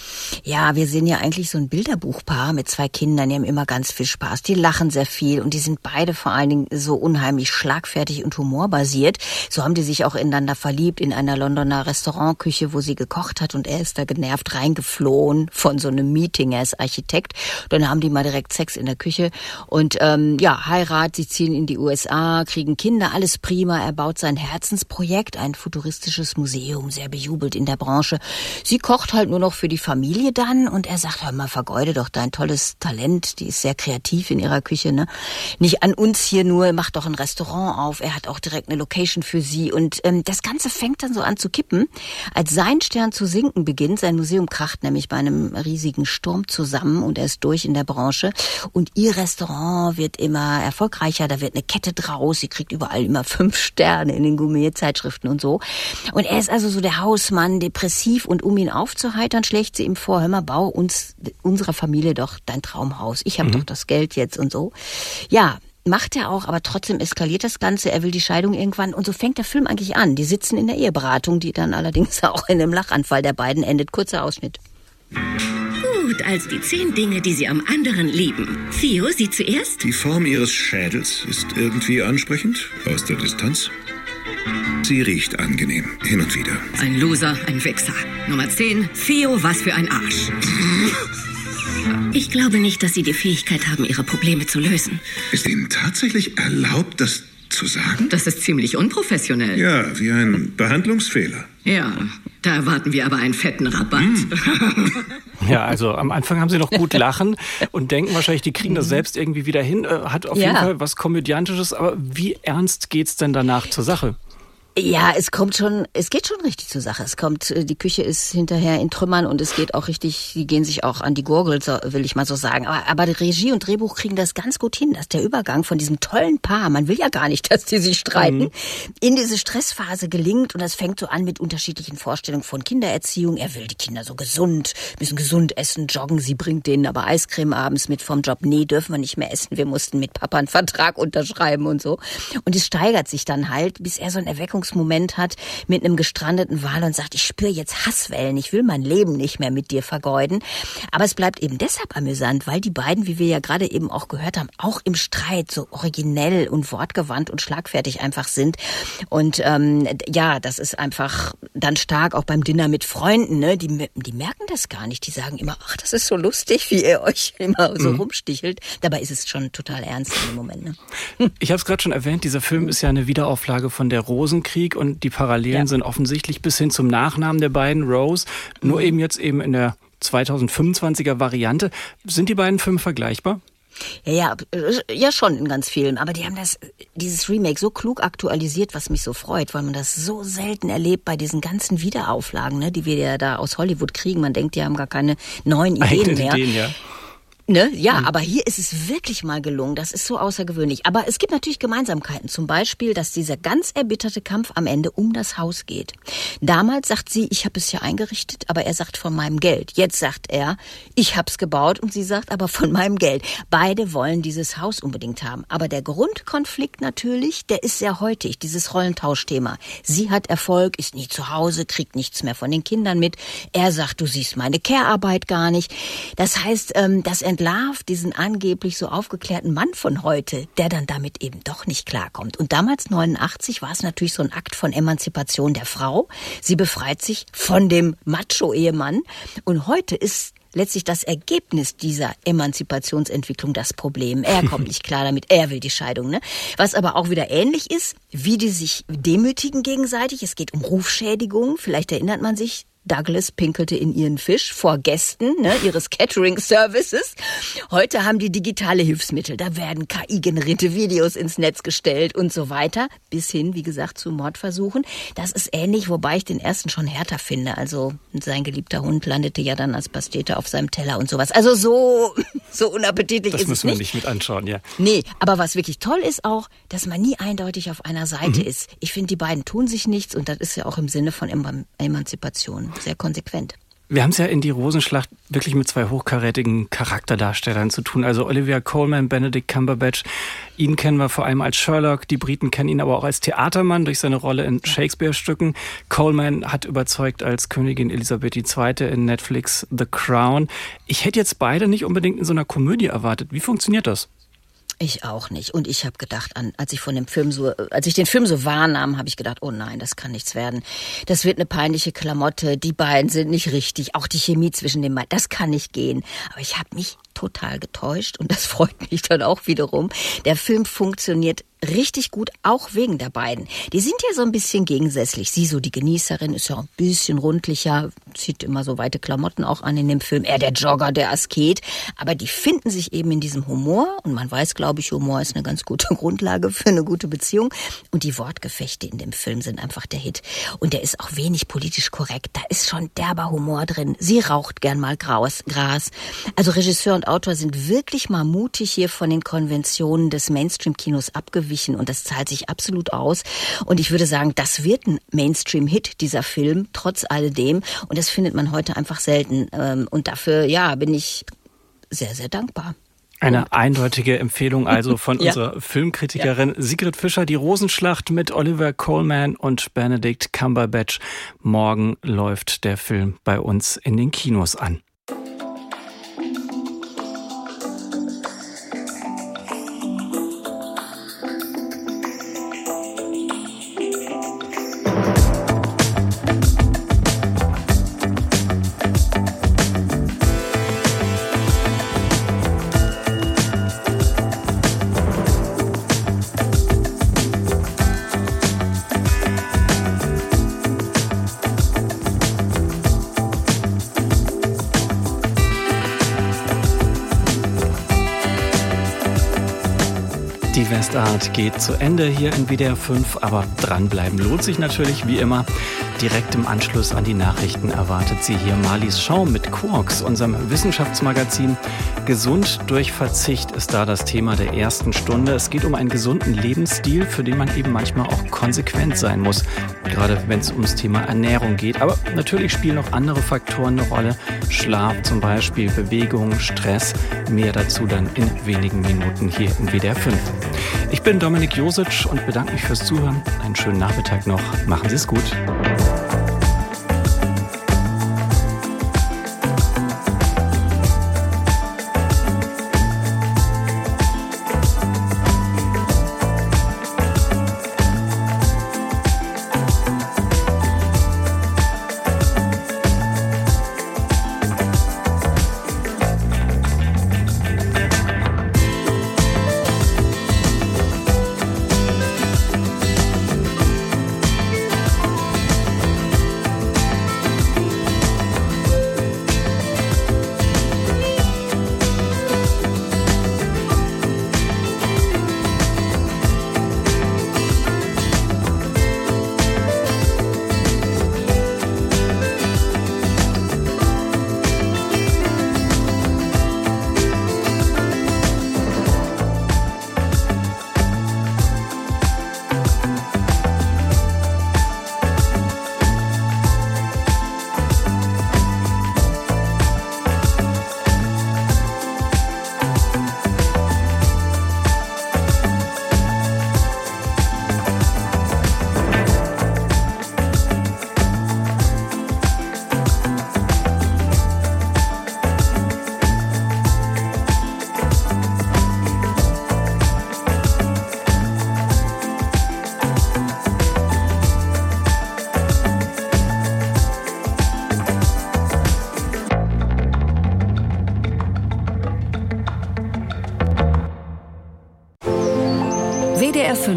Ja, wir sehen ja eigentlich so ein Bilderbuchpaar mit zwei Kindern, die haben immer ganz viel Spaß, die lachen sehr viel und die sind beide vor allen Dingen so unheimlich schlagfertig und humorbasiert. So haben die sich auch ineinander verliebt in einer Londoner Restaurantküche, wo sie gekocht hat und er ist da genervt reingeflohen von so einem Meeting, er ist Architekt. Dann haben die mal direkt Sex in der Küche und ähm, ja, Heirat, sie ziehen in die U S A, kriegen Kinder, alles prima. Er baut sein Herzensprojekt, ein futuristisches Museum, sehr bejubelt in der Branche. Sie kocht halt nur noch für die Familie dann und er sagt, hör mal, vergeude doch dein tolles Talent, die ist sehr kreativ in ihrer Küche, ne? Nicht an uns hier nur, mach doch ein Restaurant auf, er hat auch direkt eine Location für sie und ähm, das Ganze fängt dann so an zu kippen, als sein Stern zu sinken beginnt, sein Museum kracht nämlich bei einem riesigen Sturm zusammen und er ist durch in der Branche und ihr Restaurant wird immer erfolgreicher, da wird eine Kette draus, sie kriegt überall immer fünf Sterne in den Gourmet-Zeitschriften und so und er ist also so der Hausmann, depressiv und um ihn aufzuheitern, schlägt sie ihm vor, hör mal, bau uns, unserer Familie doch dein Traumhaus. Ich habe mhm. doch das Geld jetzt und so. Ja, macht er auch, aber trotzdem eskaliert das Ganze. Er will die Scheidung irgendwann und so fängt der Film eigentlich an. Die sitzen in der Eheberatung, die dann allerdings auch in einem Lachanfall der beiden endet. Kurzer Ausschnitt. Gut, also die zehn Dinge, die Sie am anderen lieben. Theo, Sie zuerst? Die Form Ihres Schädels ist irgendwie ansprechend, aus der Distanz. Sie riecht angenehm, hin und wieder. Ein Loser, ein Wichser. Nummer zehn, Theo, was für ein Arsch. Ich glaube nicht, dass Sie die Fähigkeit haben, Ihre Probleme zu lösen. Ist Ihnen tatsächlich erlaubt, das zu sagen? Das ist ziemlich unprofessionell. Ja, wie ein Behandlungsfehler. Ja, da erwarten wir aber einen fetten Rabatt. Mm. Ja, also am Anfang haben sie noch gut lachen und denken wahrscheinlich, die kriegen das selbst irgendwie wieder hin. Hat auf ja. jeden Fall was Komödiantisches, aber wie ernst geht's denn danach zur Sache? Ja, es kommt schon, es geht schon richtig zur Sache. Es kommt, die Küche ist hinterher in Trümmern und es geht auch richtig, die gehen sich auch an die Gurgel, so will ich mal so sagen. Aber, aber die Regie und Drehbuch kriegen das ganz gut hin, dass der Übergang von diesem tollen Paar, man will ja gar nicht, dass die sich streiten, mhm. in diese Stressphase gelingt und das fängt so an mit unterschiedlichen Vorstellungen von Kindererziehung. Er will die Kinder so gesund, müssen gesund essen, joggen, sie bringt denen aber Eiscreme abends mit vom Job. Nee, dürfen wir nicht mehr essen, wir mussten mit Papa einen Vertrag unterschreiben und so. Und es steigert sich dann halt, bis er so ein Erweckungsmoment hat mit einem gestrandeten Wal und sagt, ich spüre jetzt Hasswellen, ich will mein Leben nicht mehr mit dir vergeuden. Aber es bleibt eben deshalb amüsant, weil die beiden, wie wir ja gerade eben auch gehört haben, auch im Streit so originell und wortgewandt und schlagfertig einfach sind. Und ähm, ja, das ist einfach dann stark auch beim Dinner mit Freunden, ne? Die, die merken das gar nicht. Die sagen immer, ach, das ist so lustig, wie ihr euch immer so mhm. rumstichelt. Dabei ist es schon total ernst in dem Moment. Ne? Ich habe es gerade schon erwähnt, dieser Film ist ja eine Wiederauflage von Der Rosenkrieg und die Parallelen ja. sind offensichtlich bis hin zum Nachnamen der beiden, Rose, nur mhm. eben jetzt eben in der zweitausendfünfundzwanziger Variante. Sind die beiden Filme vergleichbar? Ja, ja, ja schon in ganz vielen. Aber die haben das, dieses Remake so klug aktualisiert, was mich so freut, weil man das so selten erlebt bei diesen ganzen Wiederauflagen, ne, die wir ja da aus Hollywood kriegen. Man denkt, die haben gar keine neuen Ideen Eigene mehr. Ideen, ja. Ne? Ja, mhm. aber hier ist es wirklich mal gelungen. Das ist so außergewöhnlich. Aber es gibt natürlich Gemeinsamkeiten. Zum Beispiel, dass dieser ganz erbitterte Kampf am Ende um das Haus geht. Damals sagt sie, ich habe es ja eingerichtet, aber er sagt von meinem Geld. Jetzt sagt er, ich habe es gebaut und sie sagt aber von meinem Geld. Beide wollen dieses Haus unbedingt haben. Aber der Grundkonflikt natürlich, der ist sehr heutig, dieses Rollentauschthema. Sie hat Erfolg, ist nie zu Hause, kriegt nichts mehr von den Kindern mit. Er sagt, du siehst meine Care-Arbeit gar nicht. Das heißt, ähm, dass er entlarvt diesen angeblich so aufgeklärten Mann von heute, der dann damit eben doch nicht klarkommt. Und damals neunundachtzig war es natürlich so ein Akt von Emanzipation der Frau. Sie befreit sich von dem Macho-Ehemann. Und heute ist letztlich das Ergebnis dieser Emanzipationsentwicklung das Problem. Er kommt nicht klar damit, er will die Scheidung. Ne? Was aber auch wieder ähnlich ist, wie die sich demütigen gegenseitig. Es geht um Rufschädigung. Vielleicht erinnert man sich, Douglas pinkelte in ihren Fisch vor Gästen, ne, ihres Catering-Services. Heute haben die digitale Hilfsmittel. Da werden K I-generierte Videos ins Netz gestellt und so weiter. Bis hin, wie gesagt, zu Mordversuchen. Das ist ähnlich, wobei ich den ersten schon härter finde. Also sein geliebter Hund landete ja dann als Pastete auf seinem Teller und sowas. Also so, so unappetitlich das ist es nicht. Das müssen wir nicht mit anschauen, ja. Nee, aber was wirklich toll ist auch, dass man nie eindeutig auf einer Seite mhm. ist. Ich finde, die beiden tun sich nichts und das ist ja auch im Sinne von Eman- Emanzipation sehr konsequent. Wir haben es ja in die Rosenschlacht wirklich mit zwei hochkarätigen Charakterdarstellern zu tun. Also Olivia Colman, Benedict Cumberbatch. Ihn kennen wir vor allem als Sherlock. Die Briten kennen ihn aber auch als Theatermann durch seine Rolle in Shakespeare-Stücken. Colman hat überzeugt als Königin Elisabeth die Zweite in Netflix The Crown. Ich hätte jetzt beide nicht unbedingt in so einer Komödie erwartet. Wie funktioniert das? Ich auch nicht. Und ich habe gedacht, an, als ich von dem Film so, als ich den Film so wahrnahm, habe ich gedacht, oh nein, das kann nichts werden. Das wird eine peinliche Klamotte. Die beiden sind nicht richtig. Auch die Chemie zwischen den beiden, das kann nicht gehen. Aber ich habe mich total getäuscht und das freut mich dann auch wiederum. Der Film funktioniert richtig gut, auch wegen der beiden. Die sind ja so ein bisschen gegensätzlich. Sie, so die Genießerin, ist ja ein bisschen rundlicher, zieht immer so weite Klamotten auch an in dem Film. Er der Jogger, der Asket. Aber die finden sich eben in diesem Humor. Und man weiß, glaube ich, Humor ist eine ganz gute Grundlage für eine gute Beziehung. Und die Wortgefechte in dem Film sind einfach der Hit. Und der ist auch wenig politisch korrekt. Da ist schon derber Humor drin. Sie raucht gern mal Gras. Also Regisseur und Autor sind wirklich mal mutig hier von den Konventionen des Mainstream-Kinos abgewichen. Und das zahlt sich absolut aus. Und ich würde sagen, das wird ein Mainstream-Hit, dieser Film, trotz alledem. Und das findet man heute einfach selten. Und dafür, ja, bin ich sehr, sehr dankbar. Eine eindeutige Empfehlung also von ja. unserer Filmkritikerin ja. Sigrid Fischer. Die Rosenschlacht mit Oliver Colman und Benedict Cumberbatch. Morgen läuft der Film bei uns in den Kinos an. Die Westart geht zu Ende hier in W D R fünf, aber dranbleiben lohnt sich natürlich wie immer. Direkt im Anschluss an die Nachrichten erwartet Sie hier Marlies Schaum mit Quarks, unserem Wissenschaftsmagazin. Gesund durch Verzicht ist da das Thema der ersten Stunde. Es geht um einen gesunden Lebensstil, für den man eben manchmal auch konsequent sein muss. Gerade wenn es ums Thema Ernährung geht. Aber natürlich spielen auch andere Faktoren eine Rolle. Schlaf zum Beispiel, Bewegung, Stress. Mehr dazu dann in wenigen Minuten hier in W D R fünf. Ich bin Dominik Josic und bedanke mich fürs Zuhören. Einen schönen Nachmittag noch. Machen Sie es gut.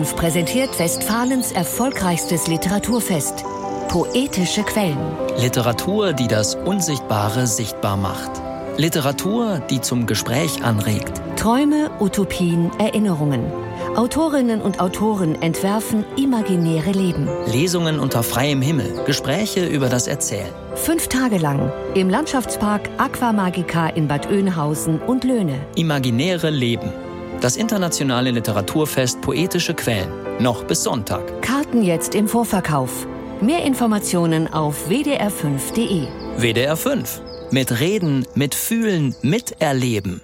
fünf präsentiert Westfalens erfolgreichstes Literaturfest. Poetische Quellen. Literatur, die das Unsichtbare sichtbar macht. Literatur, die zum Gespräch anregt. Träume, Utopien, Erinnerungen. Autorinnen und Autoren entwerfen imaginäre Leben. Lesungen unter freiem Himmel. Gespräche über das Erzählen. Fünf Tage lang im Landschaftspark Aquamagica in Bad Oeynhausen und Löhne. Imaginäre Leben. Das internationale Literaturfest Poetische Quellen. Noch bis Sonntag. Karten jetzt im Vorverkauf. Mehr Informationen auf w d r fünf punkt d e. W D R fünf. Mit Reden, mit Fühlen, mit Erleben.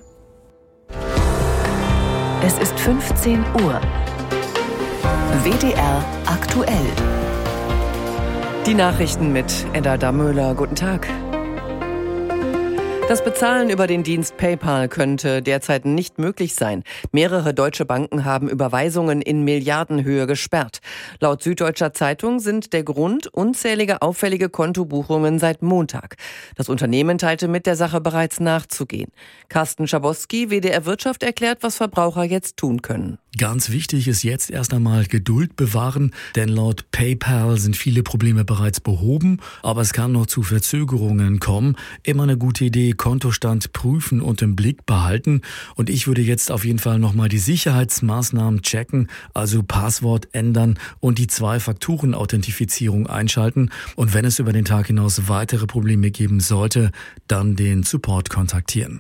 Es ist fünfzehn Uhr. W D R aktuell. Die Nachrichten mit Edda Damöhler. Guten Tag. Das Bezahlen über den Dienst PayPal könnte derzeit nicht möglich sein. Mehrere deutsche Banken haben Überweisungen in Milliardenhöhe gesperrt. Laut Süddeutscher Zeitung sind der Grund unzählige auffällige Kontobuchungen seit Montag. Das Unternehmen teilte mit, der Sache bereits nachzugehen. Carsten Schabowski, W D R Wirtschaft, erklärt, was Verbraucher jetzt tun können. Ganz wichtig ist jetzt erst einmal Geduld bewahren, denn laut PayPal sind viele Probleme bereits behoben, aber es kann noch zu Verzögerungen kommen. Immer eine gute Idee, Kontostand prüfen und im Blick behalten. Und ich würde jetzt auf jeden Fall nochmal die Sicherheitsmaßnahmen checken, also Passwort ändern und die Zwei-Faktoren-Authentifizierung einschalten. Und wenn es über den Tag hinaus weitere Probleme geben sollte, dann den Support kontaktieren.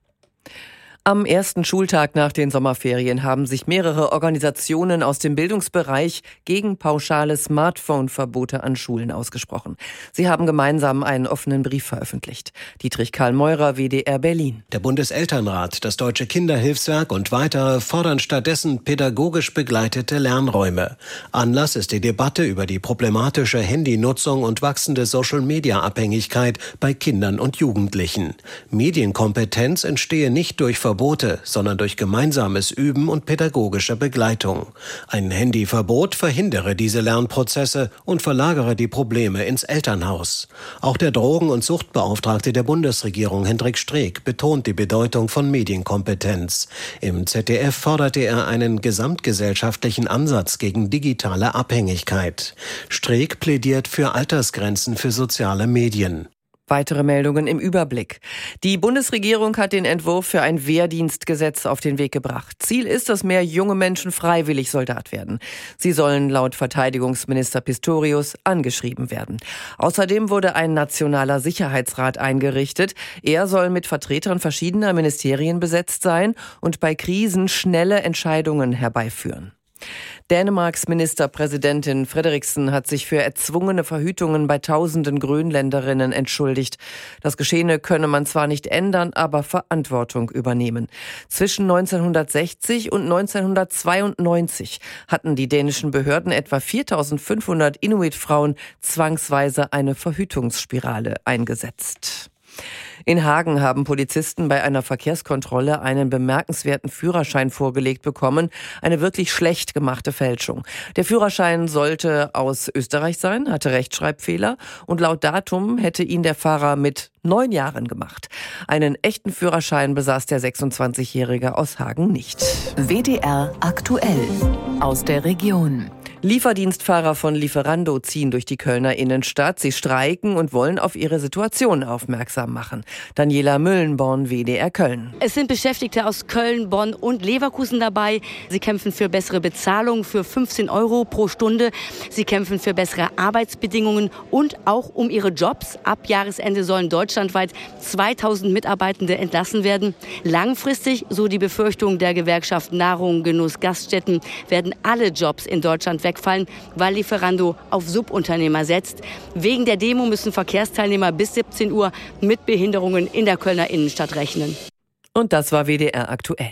Am ersten Schultag nach den Sommerferien haben sich mehrere Organisationen aus dem Bildungsbereich gegen pauschale Smartphone-Verbote an Schulen ausgesprochen. Sie haben gemeinsam einen offenen Brief veröffentlicht. Dietrich Karl Meurer, W D R Berlin. Der Bundeselternrat, das Deutsche Kinderhilfswerk und weitere fordern stattdessen pädagogisch begleitete Lernräume. Anlass ist die Debatte über die problematische Handynutzung und wachsende Social-Media-Abhängigkeit bei Kindern und Jugendlichen. Medienkompetenz entstehe nicht durch Verbote, Verbote, sondern durch gemeinsames Üben und pädagogische Begleitung. Ein Handyverbot verhindere diese Lernprozesse und verlagere die Probleme ins Elternhaus. Auch der Drogen- und Suchtbeauftragte der Bundesregierung, Hendrik Streeck, betont die Bedeutung von Medienkompetenz. Im Z D F forderte er einen gesamtgesellschaftlichen Ansatz gegen digitale Abhängigkeit. Streeck plädiert für Altersgrenzen für soziale Medien. Weitere Meldungen im Überblick. Die Bundesregierung hat den Entwurf für ein Wehrdienstgesetz auf den Weg gebracht. Ziel ist, dass mehr junge Menschen freiwillig Soldat werden. Sie sollen laut Verteidigungsminister Pistorius angeschrieben werden. Außerdem wurde ein nationaler Sicherheitsrat eingerichtet. Er soll mit Vertretern verschiedener Ministerien besetzt sein und bei Krisen schnelle Entscheidungen herbeiführen. Dänemarks Ministerpräsidentin Frederiksen hat sich für erzwungene Verhütungen bei tausenden Grönländerinnen entschuldigt. Das Geschehene könne man zwar nicht ändern, aber Verantwortung übernehmen. Zwischen neunzehnhundertsechzig und neunzehnhundertzweiundneunzig hatten die dänischen Behörden etwa viertausendfünfhundert Inuit-Frauen zwangsweise eine Verhütungsspirale eingesetzt. In Hagen haben Polizisten bei einer Verkehrskontrolle einen bemerkenswerten Führerschein vorgelegt bekommen. Eine wirklich schlecht gemachte Fälschung. Der Führerschein sollte aus Österreich sein, hatte Rechtschreibfehler und laut Datum hätte ihn der Fahrer mit neun Jahren gemacht. Einen echten Führerschein besaß der sechsundzwanzigjährige aus Hagen nicht. W D R aktuell aus der Region. Lieferdienstfahrer von Lieferando ziehen durch die Kölner Innenstadt. Sie streiken und wollen auf ihre Situation aufmerksam machen. Daniela Müllenborn, W D R Köln. Es sind Beschäftigte aus Köln, Bonn und Leverkusen dabei. Sie kämpfen für bessere Bezahlung, für fünfzehn Euro pro Stunde. Sie kämpfen für bessere Arbeitsbedingungen und auch um ihre Jobs. Ab Jahresende sollen deutschlandweit zweitausend Mitarbeitende entlassen werden. Langfristig, so die Befürchtung der Gewerkschaft Nahrung, Genuss, Gaststätten, werden alle Jobs in Deutschland wegfallen, weil Lieferando auf Subunternehmer setzt. Wegen der Demo müssen Verkehrsteilnehmer bis siebzehn Uhr mit Behinderungen in der Kölner Innenstadt rechnen. Und das war W D R aktuell.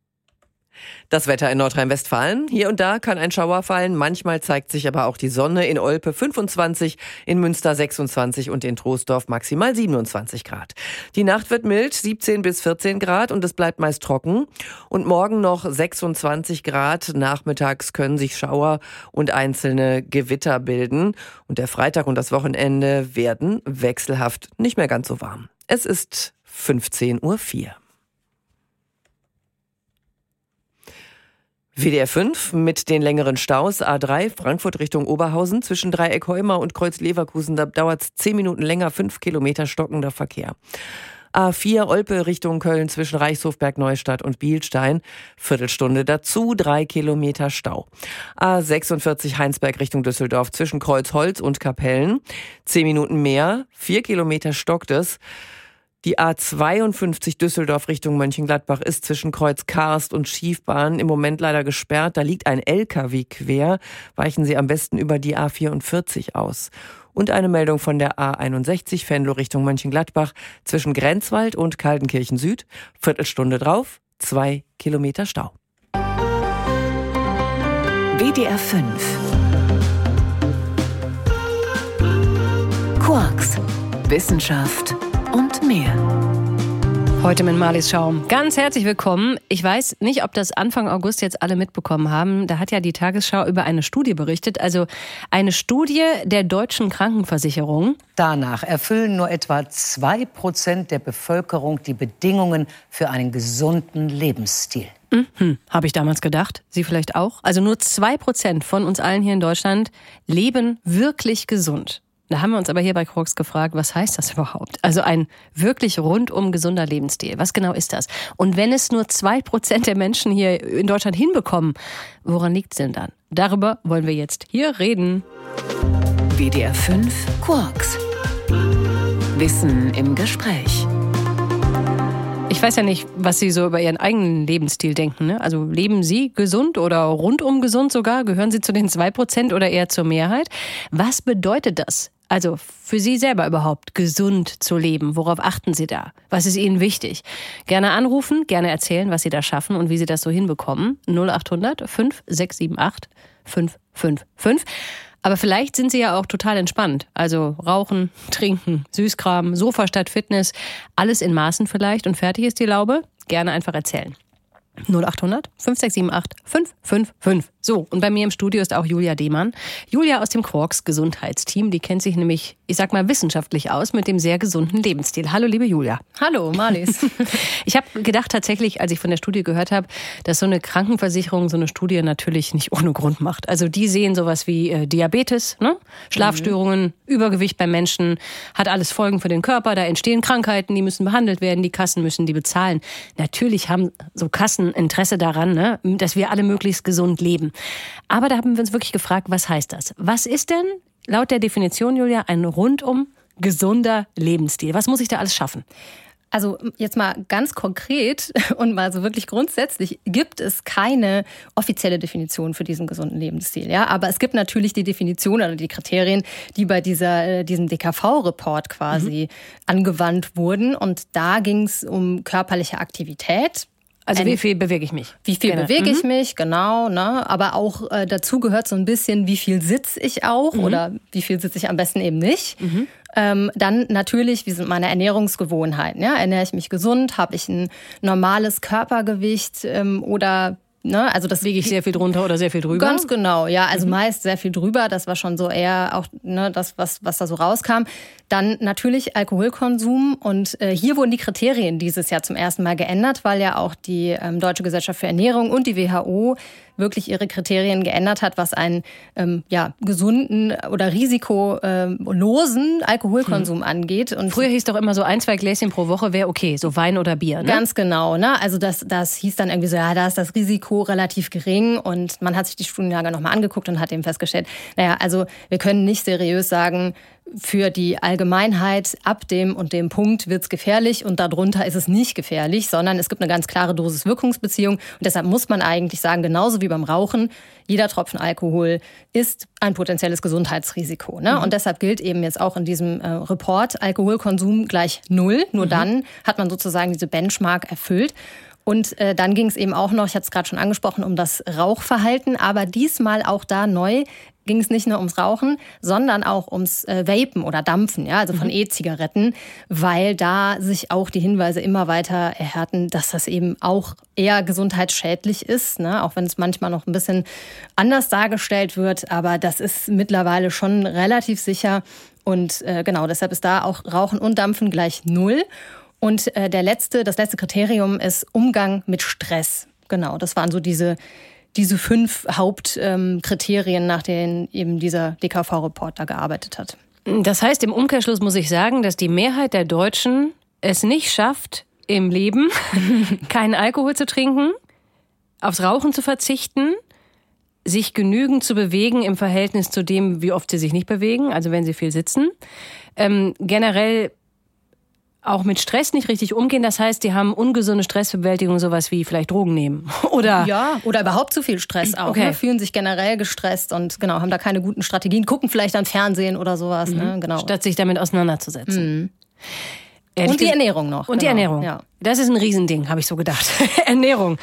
Das Wetter in Nordrhein-Westfalen. Hier und da kann ein Schauer fallen. Manchmal zeigt sich aber auch die Sonne. In Olpe fünfundzwanzig, in Münster sechsundzwanzig und in Troisdorf maximal siebenundzwanzig Grad. Die Nacht wird mild, siebzehn bis vierzehn Grad und es bleibt meist trocken. Und morgen noch sechsundzwanzig Grad. Nachmittags können sich Schauer und einzelne Gewitter bilden. Und der Freitag und das Wochenende werden wechselhaft nicht mehr ganz so warm. Es ist fünfzehn Uhr vier. W D R fünf mit den längeren Staus. A drei Frankfurt Richtung Oberhausen zwischen Dreieck-Heuma und Kreuz-Leverkusen. Da dauert es zehn Minuten länger, fünf Kilometer stockender Verkehr. A vier Olpe Richtung Köln zwischen Reichshofberg, Neustadt und Bielstein. Viertelstunde dazu, drei Kilometer Stau. A sechsundvierzig Heinsberg Richtung Düsseldorf zwischen Kreuzholz und Kapellen. Zehn Minuten mehr, vier Kilometer stockt es. Die A zweiundfünfzig Düsseldorf Richtung Mönchengladbach ist zwischen Kreuz Karst und Schiefbahn im Moment leider gesperrt. Da liegt ein L K W quer. Weichen Sie am besten über die A vierundvierzig aus. Und eine Meldung von der A einundsechzig Venlo Richtung Mönchengladbach zwischen Grenzwald und Kaltenkirchen Süd. Viertelstunde drauf, zwei Kilometer Stau. W D R fünf Quarks, Wissenschaft und mehr. Heute mit Marlies Schaum. Ganz herzlich willkommen. Ich weiß nicht, ob das Anfang August jetzt alle mitbekommen haben. Da hat ja die Tagesschau über eine Studie berichtet. Also eine Studie der deutschen Krankenversicherung. Danach erfüllen nur etwa zwei Prozent der Bevölkerung die Bedingungen für einen gesunden Lebensstil. Mhm, habe ich damals gedacht. Sie vielleicht auch? Also nur zwei Prozent von uns allen hier in Deutschland leben wirklich gesund. Da haben wir uns aber hier bei Quarks gefragt, was heißt das überhaupt? Also ein wirklich rundum gesunder Lebensstil. Was genau ist das? Und wenn es nur zwei Prozent der Menschen hier in Deutschland hinbekommen, woran liegt es denn dann? Darüber wollen wir jetzt hier reden. W D R fünf Quarks. Wissen im Gespräch. Ich weiß ja nicht, was Sie so über Ihren eigenen Lebensstil denken. Ne? Also leben Sie gesund oder rundum gesund sogar? Gehören Sie zu den zwei Prozent oder eher zur Mehrheit? Was bedeutet das? Also für Sie selber überhaupt, gesund zu leben. Worauf achten Sie da? Was ist Ihnen wichtig? Gerne anrufen, gerne erzählen, was Sie da schaffen und wie Sie das so hinbekommen. null acht hundert fünf sechs sieben acht fünf fünf fünf. Aber vielleicht sind Sie ja auch total entspannt. Also rauchen, trinken, Süßkram, Sofa statt Fitness. Alles in Maßen vielleicht und fertig ist die Laube. Gerne einfach erzählen. null acht hundert fünf sechs sieben acht fünf fünf fünf. So, und bei mir im Studio ist auch Julia Demann. Julia aus dem Quarks Gesundheitsteam, die kennt sich nämlich, ich sag mal, wissenschaftlich aus mit dem sehr gesunden Lebensstil. Hallo, liebe Julia. Hallo, Marlies. Ich habe gedacht tatsächlich, als ich von der Studie gehört habe, dass so eine Krankenversicherung so eine Studie natürlich nicht ohne Grund macht. Also die sehen sowas wie äh, Diabetes, ne? Schlafstörungen, mhm. Übergewicht beim Menschen, hat alles Folgen für den Körper, da entstehen Krankheiten, die müssen behandelt werden, die Kassen müssen die bezahlen. Natürlich haben so Kassen Interesse daran, ne, dass wir alle möglichst gesund leben. Aber da haben wir uns wirklich gefragt, was heißt das? Was ist denn laut der Definition, Julia, ein rundum gesunder Lebensstil? Was muss ich da alles schaffen? Also jetzt mal ganz konkret und mal so wirklich grundsätzlich gibt es keine offizielle Definition für diesen gesunden Lebensstil. Ja, aber es gibt natürlich die Definition oder die Kriterien, die bei dieser, diesem D K V-Report quasi mhm. angewandt wurden. Und da ging es um körperliche Aktivität. Also wie viel bewege ich mich? Wie viel genau. bewege ich mhm. mich, genau. Ne? Aber auch äh, dazu gehört so ein bisschen, wie viel sitze ich auch mhm. oder wie viel sitze ich am besten eben nicht. Mhm. Ähm, dann natürlich, wie sind meine Ernährungsgewohnheiten? Ja? Ernähre ich mich gesund? Habe ich ein normales Körpergewicht ähm, oder... Ne, also das liege ich sehr viel drunter oder sehr viel drüber? Ganz genau, ja. Also mhm. meist sehr viel drüber. Das war schon so eher auch ne, das, was, was da so rauskam. Dann natürlich Alkoholkonsum. Und äh, hier wurden die Kriterien dieses Jahr zum ersten Mal geändert, weil ja auch die ähm, Deutsche Gesellschaft für Ernährung und die W H O wirklich ihre Kriterien geändert hat, was einen ähm, ja, gesunden oder risikolosen Alkoholkonsum hm. angeht. Und früher hieß doch immer so ein, zwei Gläschen pro Woche wäre okay, so Wein oder Bier. Ne? Ganz genau. Ne? Also das, das hieß dann irgendwie so, ja, da ist das Risiko relativ gering. Und man hat sich die Studienlage nochmal angeguckt und hat eben festgestellt, naja, also wir können nicht seriös sagen, für die Allgemeinheit ab dem und dem Punkt wird's gefährlich und darunter ist es nicht gefährlich, sondern es gibt eine ganz klare Dosis-Wirkungsbeziehung. Und deshalb muss man eigentlich sagen, genauso wie beim Rauchen, jeder Tropfen Alkohol ist ein potenzielles Gesundheitsrisiko. Ne? Mhm. Und deshalb gilt eben jetzt auch in diesem äh, Report Alkoholkonsum gleich null. Nur mhm. dann hat man sozusagen diese Benchmark erfüllt. Und äh, dann ging es eben auch noch, ich hatte es gerade schon angesprochen, um das Rauchverhalten, aber diesmal auch da neu ging es nicht nur ums Rauchen, sondern auch ums äh, Vapen oder Dampfen, ja, also von mhm. E-Zigaretten, weil da sich auch die Hinweise immer weiter erhärten, dass das eben auch eher gesundheitsschädlich ist, ne? Auch wenn es manchmal noch ein bisschen anders dargestellt wird, aber das ist mittlerweile schon relativ sicher und äh, genau, deshalb ist da auch Rauchen und Dampfen gleich null. Und äh, der letzte, das letzte Kriterium ist Umgang mit Stress. Genau, das waren so diese diese fünf Hauptkriterien, ähm, nach denen eben dieser D K V-Reporter gearbeitet hat. Das heißt, im Umkehrschluss muss ich sagen, dass die Mehrheit der Deutschen es nicht schafft, im Leben keinen Alkohol zu trinken, aufs Rauchen zu verzichten, sich genügend zu bewegen im Verhältnis zu dem, wie oft sie sich nicht bewegen, also wenn sie viel sitzen. Ähm, generell auch mit Stress nicht richtig umgehen. Das heißt, die haben ungesunde Stressbewältigung, sowas wie vielleicht Drogen nehmen. Oder ja, oder überhaupt zu viel Stress auch. Okay. Ne? Fühlen sich generell gestresst und genau, haben da keine guten Strategien, gucken vielleicht an Fernsehen oder sowas. Mhm. Ne? Genau. Statt sich damit auseinanderzusetzen. Mhm. Und die Ernährung noch. Und genau. die Ernährung. Ja. Das ist ein Riesending, habe ich so gedacht. Ernährung.